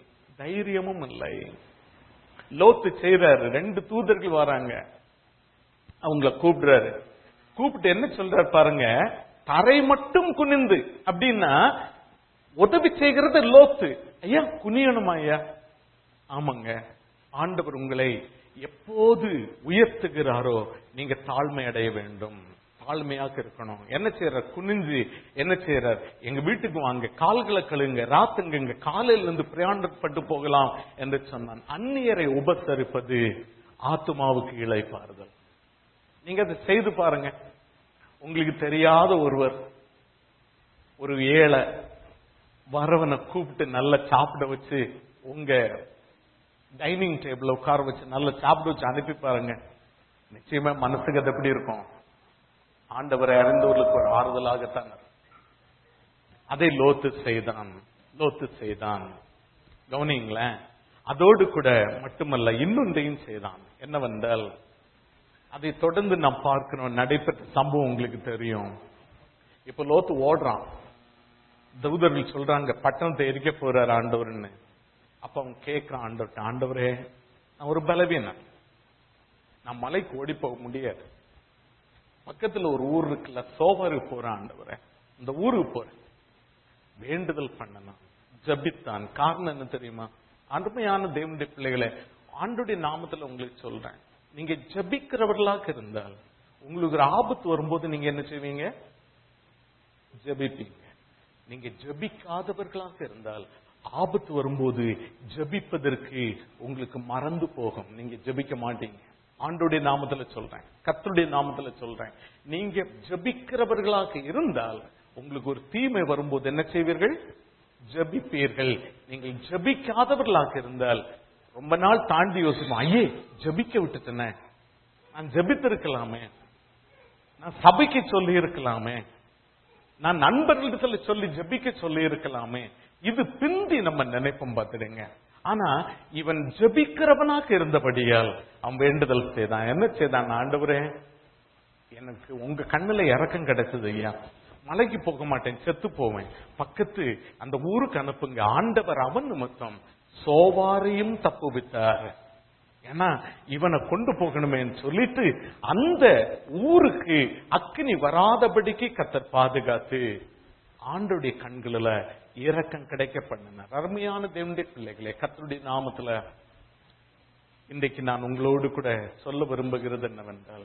இல்லை. லோத்து செய்றாரு. 2 தூதர்கள் வராங்க, அவங்கள கூப்பிடுறாரு. கூப்பிட்டு என்ன சொல்றாரு பாருங்க, தரை மட்டும் குனிந்து. அப்படின்னா உதவி செய்கிறது லோத்து. ஐயா குனியணுமா? ஐயா ஆமாங்க, ஆண்டவர் உங்களை எப்போது உயர்த்துகிறாரோ நீங்க தாழ்மை அடைய வேண்டும், தாழ்மையாக இருக்கணும். என்ன செய்யறார்? குனிஞ்சு என்ன செய்யறார்? எங்க வீட்டுக்கு வாங்க, கால்களை கழுங்க, ராத்துங்க, காலையில இருந்து பிரயாணப்பட்டு போகலாம் என்று சொன்னான். அந்நியரை உபசரிப்பது ஆத்துமாவுக்கு இளைப்பாறுதல். நீங்க அதை செய்து பாருங்க. உங்களுக்கு தெரியாத ஒருவர், ஒரு ஏழை வரவனை கூப்பிட்டு நல்லா சாப்பிட வச்சு உங்க டைனிங் டேபிள் உட்கார வச்சு நல்லா சாப்பிட வச்சு அனுப்பி பாருங்க. நிச்சயமா மனசுக்கு அது எப்படி இருக்கும்? ஆண்டவரை அறிந்தவர்களுக்கு ஒரு ஆறுதலாகத்தான். அதை லோத்து செய்தான். கவனிங்களேன். அதோடு கூட மட்டுமல்ல, இன்னொன்றையும் செய்தான். என்னவென்றால், அதை தொடர்ந்து நாம் பார்க்கிறோம். நடைபெற்ற சம்பவம் உங்களுக்கு தெரியும். இப்ப லோத்து ஓடுறான். தூதர்கள் சொல்றாங்க பட்டணத்தை எரிக்க போறார் ஆண்டவர்னு. அப்ப அவன் கேட்கிறான் ஆண்டவர்கிட்ட, ஆண்டவரே நான் ஒரு பலவீனம், நான் மலைக்கு ஓடி போக முடியாது. பக்கத்துல ஒரு ஊர் இருக்குல்ல, சோமருக்கு போறேன் ஆண்டவரே, இந்த ஊருக்கு போறேன், வேண்டுதல் பண்ணணும், ஜபித்தான். காரணம் என்ன தெரியுமா? அருமையான தேவனுடைய பிள்ளைகளை, ஆண்டுடைய நாமத்துல உங்களுக்கு சொல்றேன், நீங்க ஜபிக்கிறவர்களாக இருந்தால் உங்களுக்கு ஒரு ஆபத்து வரும்போது நீங்க என்ன செய்வீங்க? ஜபிப்பீங்க. நீங்க ஜபிக்காதவர்களாக இருந்தால் ஆபத்து வரும்போது ஜபிப்பதற்கு உங்களுக்கு மறந்து போகும், நீங்க ஜபிக்க மாட்டீங்க. ஆண்டுடைய நாமத்துல சொல்றேன், கர்த்தருடைய நாமத்துல சொல்றேன், நீங்க ஜபிக்கிறவர்களாக இருந்தால் உங்களுக்கு ஒரு தீமை வரும்போது என்ன செய்வீர்கள்? ஜபிப்பீர்கள். நீங்கள் ஜபிக்காதவர்களாக இருந்தால் ரொம்ப நாள் தாண்டி யோசிப்போம், ஐயே ஜபிக்க விட்டுட்டேனே, நான் ஜபித்திருக்கலாமே, நான் சபைக்கு சொல்லி இருக்கலாமே, நான் நண்பர்களிடத்துல சொல்லி ஜபிக்க சொல்லி இருக்கலாமே, இது பிந்தி நம்ம நினைப்போம் பார்த்துடுங்க. ஆனா இவன் ஜபிக்கிறவனாக இருந்தபடியால் அவன் வேண்டுதல் செய்தான். என்ன செய்தான்? ஆண்டவரே, எனக்கு உங்க கண்ணுல இறக்கம் கிடைச்சது ஐயா, மலைக்கு போக மாட்டேன், செத்து போவேன், பக்கத்து அந்த ஊருக்கு அனுப்புங்க. ஆண்டவர் அவன் நிமித்தம் சோவாரையும் தப்புவித்தார். ஏன்னா இவனை கொண்டு போகணுமேன்னு சொல்லிட்டு அந்த ஊருக்கு அக்கினி வராதபடிக்கு கர்த்தர் பாதுகாத்து ஆண்டவருடைய கண்களில இரக்கம் கிடைக்க பண்ணினார். அருமையான தேவனுடைய பிள்ளைகளே, கர்த்தருடைய நாமத்துல இன்றைக்கு நான் உங்களோடு கூட சொல்ல விரும்புகிறது என்னவென்றால்,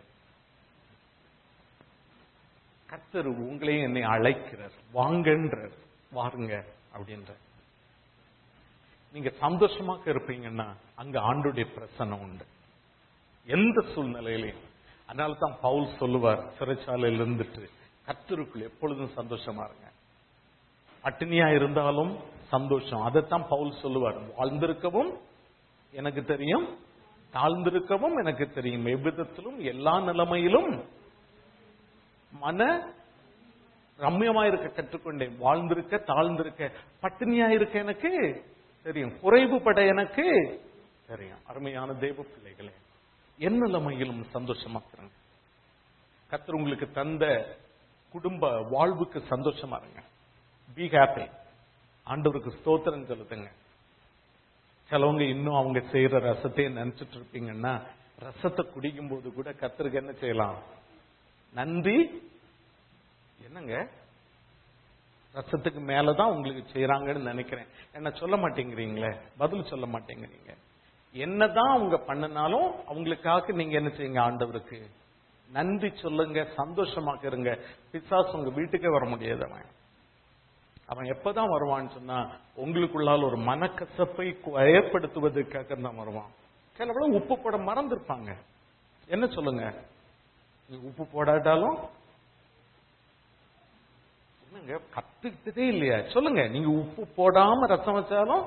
கர்த்தர் உங்களையும் என்னை அழைக்கிறார், வாங்கன்றார், வாருங்க அப்படின்ற. நீங்க சந்தோஷமாக இருப்பீங்கன்னா அங்க ஆண்டுடைய பிரசன்னம் உண்டு எந்த சூழ்நிலையிலையும். அதனாலதான் பவுல் சொல்லுவார், சிறைச்சாலையில் இருந்துட்டு கர்த்தருக்குள் எப்பொழுதும் சந்தோஷமா இருங்க. பட்டினியா இருந்தாலும் சந்தோஷம். அதைத்தான் பவுல் சொல்லுவார், வாழ்ந்திருக்கவும் எனக்கு தெரியும், தாழ்ந்திருக்கவும் எனக்கு தெரியும், எவ்விதத்திலும் எல்லா நிலைமையிலும் மன ரம்யமா இருக்க கற்றுக்கொண்டேன். வாழ்ந்திருக்க, தாழ்ந்திருக்க, பட்டினியா இருக்க எனக்கு தெரியும், குறைவுபட எனக்கு தெரியும். அருமையான தேவ பிள்ளைகளே, என் நிலைமையிலும் சந்தோஷமா இருங்க. கர்த்தர் உங்களுக்கு தந்த குடும்ப வாழ்வுக்கு சந்தோஷமா இருங்க. Be happy. ஆண்டவருக்கு ஸ்தோத்திரம் சொல்லுதுங்க. சிலவங்க இன்னும் அவங்க செய்யற ரசத்தையே நினைச்சிட்டு இருப்பீங்கன்னா, ரசத்தை குடிக்கும் போது கூட கர்த்தருக்கு என்ன செய்யலாம்? நன்றி. என்னங்க ரசத்துக்கு மேலதான் உங்களுக்கு செய்யறாங்கன்னு நினைக்கிறேன். என்ன சொல்ல மாட்டேங்கிறீங்களே, பதில் சொல்ல மாட்டேங்கிறீங்க. என்னதான் அவங்க பண்ணினாலும் அவங்களுக்காக நீங்க என்ன செய்யுங்க? ஆண்டவருக்கு நன்றி சொல்லுங்க, சந்தோஷமாக இருங்க. பிசாசு உங்க வீட்டுக்கே வர முடியாது. அவன் எப்பதான் வருவான்னு சொன்னா, உங்களுக்குள்ளால் ஒரு மனக்கசப்பை ஏற்படுத்துவதற்காக தான் வருவான். சில உப்பு போட மறந்துருப்பாங்க. என்ன சொல்லுங்க? உப்பு போடாட்டாலும் என்னங்க கத்துக்கிட்டதே இல்லையா? சொல்லுங்க, நீங்க உப்பு போடாம ரசம் வச்சாலும்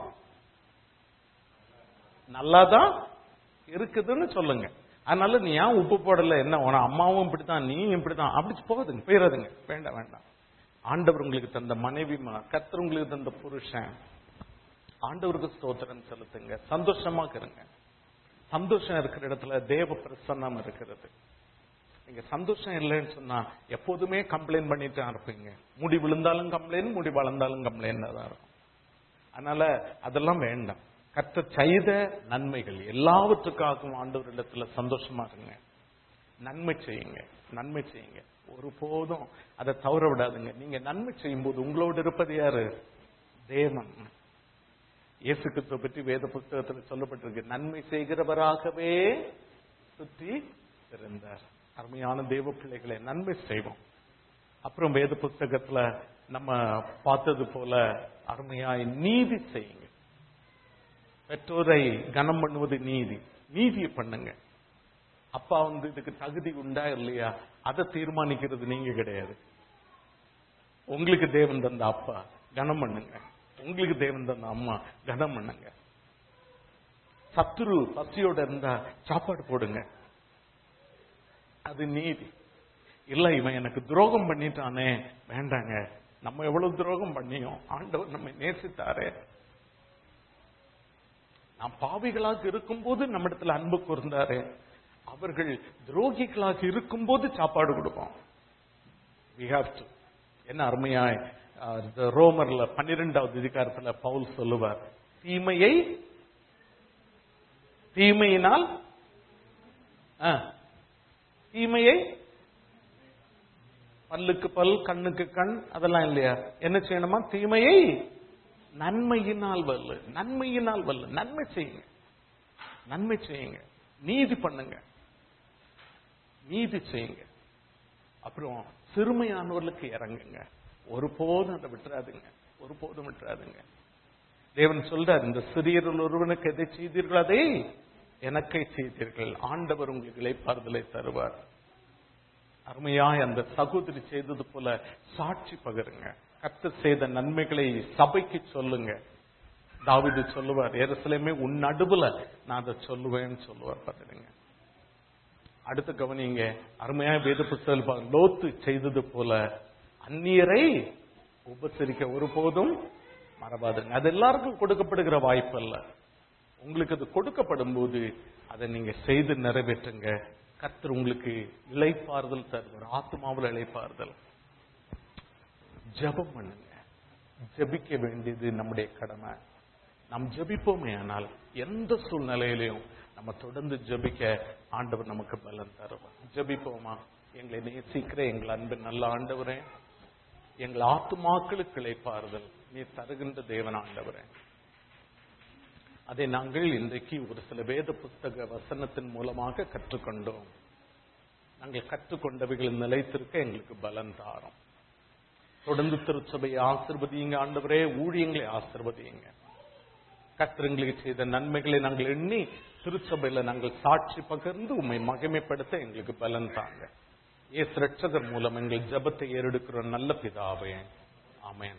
நல்லாதான் இருக்குதுன்னு சொல்லுங்க. அதனால நீ ஏன் உப்பு போடல, என்ன உன அம்மாவும் இப்படித்தான், நீ இப்படித்தான், அப்படி போகுதுங்க, போயிடாதுங்க. வேண்டாம் வேண்டாம். ஆண்டவர் உங்களுக்கு தந்த மனைவி, கர்த்தர் உங்களுக்கு தந்த புருஷன், ஆண்டவருக்கு ஸ்தோத்திரம் செலுத்துங்க, சந்தோஷமாக இருங்க. சந்தோஷம் இருக்கிற இடத்துல தேவ பிரசன்னம் இருக்கிறது. நீங்க சந்தோஷம் இல்லைன்னு சொன்னா எப்போதுமே கம்ப்ளைண்ட் பண்ணிட்டு இருப்பீங்க. முடி விழுந்தாலும் கம்ப்ளைண்ட், முடி வளர்ந்தாலும் கம்ப்ளைண்ட் தான் இருக்கும். அதனால அதெல்லாம் வேண்டாம். கர்த்தர் செய்த நன்மைகள் எல்லாவற்றுக்காகவும் ஆண்டவர் இடத்துல சந்தோஷமா இருங்க. நன்மை செய்யுங்க, நன்மை செய்யுங்க. ஒருபோதும் அதை தவற விடாதுங்க. நீங்க நன்மை செய்யும் போது உங்களோடு இருப்பது யாரு? தேவன். இயேசு கிறிஸ்துவை பற்றி வேத புத்தகத்தில் சொல்லப்பட்டிருக்கு, நன்மை செய்கிறவராகவே சுற்றி இருந்தார். அருமையான தேவ பிள்ளைகளை, நன்மை செய்வோம். அப்புறம் வேத புத்தகத்துல நம்ம பார்த்தது போல அருமையாய் நீதி செய்யுங்க. பெற்றோரை கனம் பண்ணுவது நீதி. நீதியை பண்ணுங்க. அப்பா இதுக்கு தகுதி உண்டா இல்லையா அதை தீர்மானிக்கிறது நீங்க கிடையாது. உங்களுக்கு தேவன் தந்த அப்பா கனம் பண்ணுங்க, உங்களுக்கு தேவன் தந்த அம்மா கனம் பண்ணுங்க. சத்துரு பசியோட இருந்தா சாப்பாடு போடுங்க, அது நீதி. இல்ல இவன் எனக்கு துரோகம் பண்ணிட்டானே, வேண்டாங்க. நம்ம எவ்வளவு துரோகம் பண்ணியோம், ஆண்டவர் நம்மை நேசித்தாரே. நாம் பாவிகளாக இருக்கும் போது நம்ம இடத்துல அன்பு கூர்ந்தாரு. அவர்கள் துரோகிகளாக இருக்கும் போது சாப்பாடு கொடுப்போம். We have to. என்ன அருமையாய் ரோமர்ல 12வது அதிகாரத்துல பவுல் சொல்லுவார், தீமையை தீமையினால் தீமையை பல்லுக்கு பல், கண்ணுக்கு கண், அதெல்லாம் இல்லையா? என்ன செய்யணுமா? தீமையை நன்மையினால் வல்ல, நன்மையினால் வல்ல. நன்மை செய்யுங்க, நன்மை செய்யுங்க, நீதி பண்ணுங்க, நீதி செய்யுங்க. அப்புறம் சிறுமையானவர்களுக்கு இறங்குங்க. ஒருபோதும் அதை விட்டுறாதுங்க, ஒருபோதும் விட்டுறாதுங்க. தேவன் சொல்றார், இந்த சிறியரில் ஒருவனுக்கு எதை செய்தீர்கள் அதை எனக்கே செய்தீர்கள். ஆண்டவர் உங்களுக்கு இளைப்பாறுதலை தருவார். அருமையாய் அந்த சகோதரி செய்தது போல சாட்சி பகருங்க. கர்த்தர் செய்த நன்மைகளை சபைக்கு சொல்லுங்க. தாவீது சொல்லுவார், எருசலேமே உன் நடுவுல நான் அதை சொல்லுவேன்னு சொல்லுவார். பாத்துடுங்க. அடுத்து கவனிங்க, அருமையாய் வேத புத்தகம் லோத்து செய்தது போல அந்நியரை உபசரிக்க ஒருபோதும் மறவாதுங்க. அது எல்லாருக்கும் கொடுக்கப்படுகிற வாய்ப்பு அல்ல. உங்களுக்கு அது கொடுக்கப்படும் போது அதை நீங்க செய்து நிறைவேற்றுங்க. கர்த்தர் உங்களுக்கு இளைப்பாறுதல் தருவார், ஆத்மாவில் இளைப்பாறுதல். ஜெபம் பண்ணுங்க. ஜெபிக்க வேண்டியது நம்முடைய கடமை. நாம் ஜெபிப்போமே ஆனால் எந்த சூழ்நிலையிலையும் நம்ம தொடர்ந்து ஜெபிக்க ஆண்டவர் நமக்கு பலன் தருவார். ஜெபிப்போமா? எங்களை நேசிக்கிற எங்கள் அன்பு நல்ல ஆண்டவரே, எங்கள் ஆத்துமாக்களுக்கு இளைப்பாறுதல் நீ தருகின்ற தேவன் ஆண்டவரே, அதை நாங்கள் இன்றைக்கு ஒரு சில வேத புத்தக வசனத்தின் மூலமாக கற்றுக்கொண்டோம். நாங்கள் கற்றுக்கொண்டவைகள் நிலைத்திருக்க எங்களுக்கு பலன் தாரும். தொடர்ந்து திருச்சபையை ஆசீர்வதியுங்க ஆண்டவரே, ஊழியங்களை ஆசீர்வதியுங்க. கர்த்தர் எங்களுக்கு செய்த நன்மைகளை நாங்கள் எண்ணி திருச்சபையில நாங்கள் சாட்சி பகிர்ந்து உம்மை மகிமைப்படுத்த எங்களுக்கு பலன் தாங்க. இயேசு ரட்சகர் மூலம் எங்கள் ஜெபத்தை ஏறெடுக்கிற நல்ல பிதாவே, ஆமென்.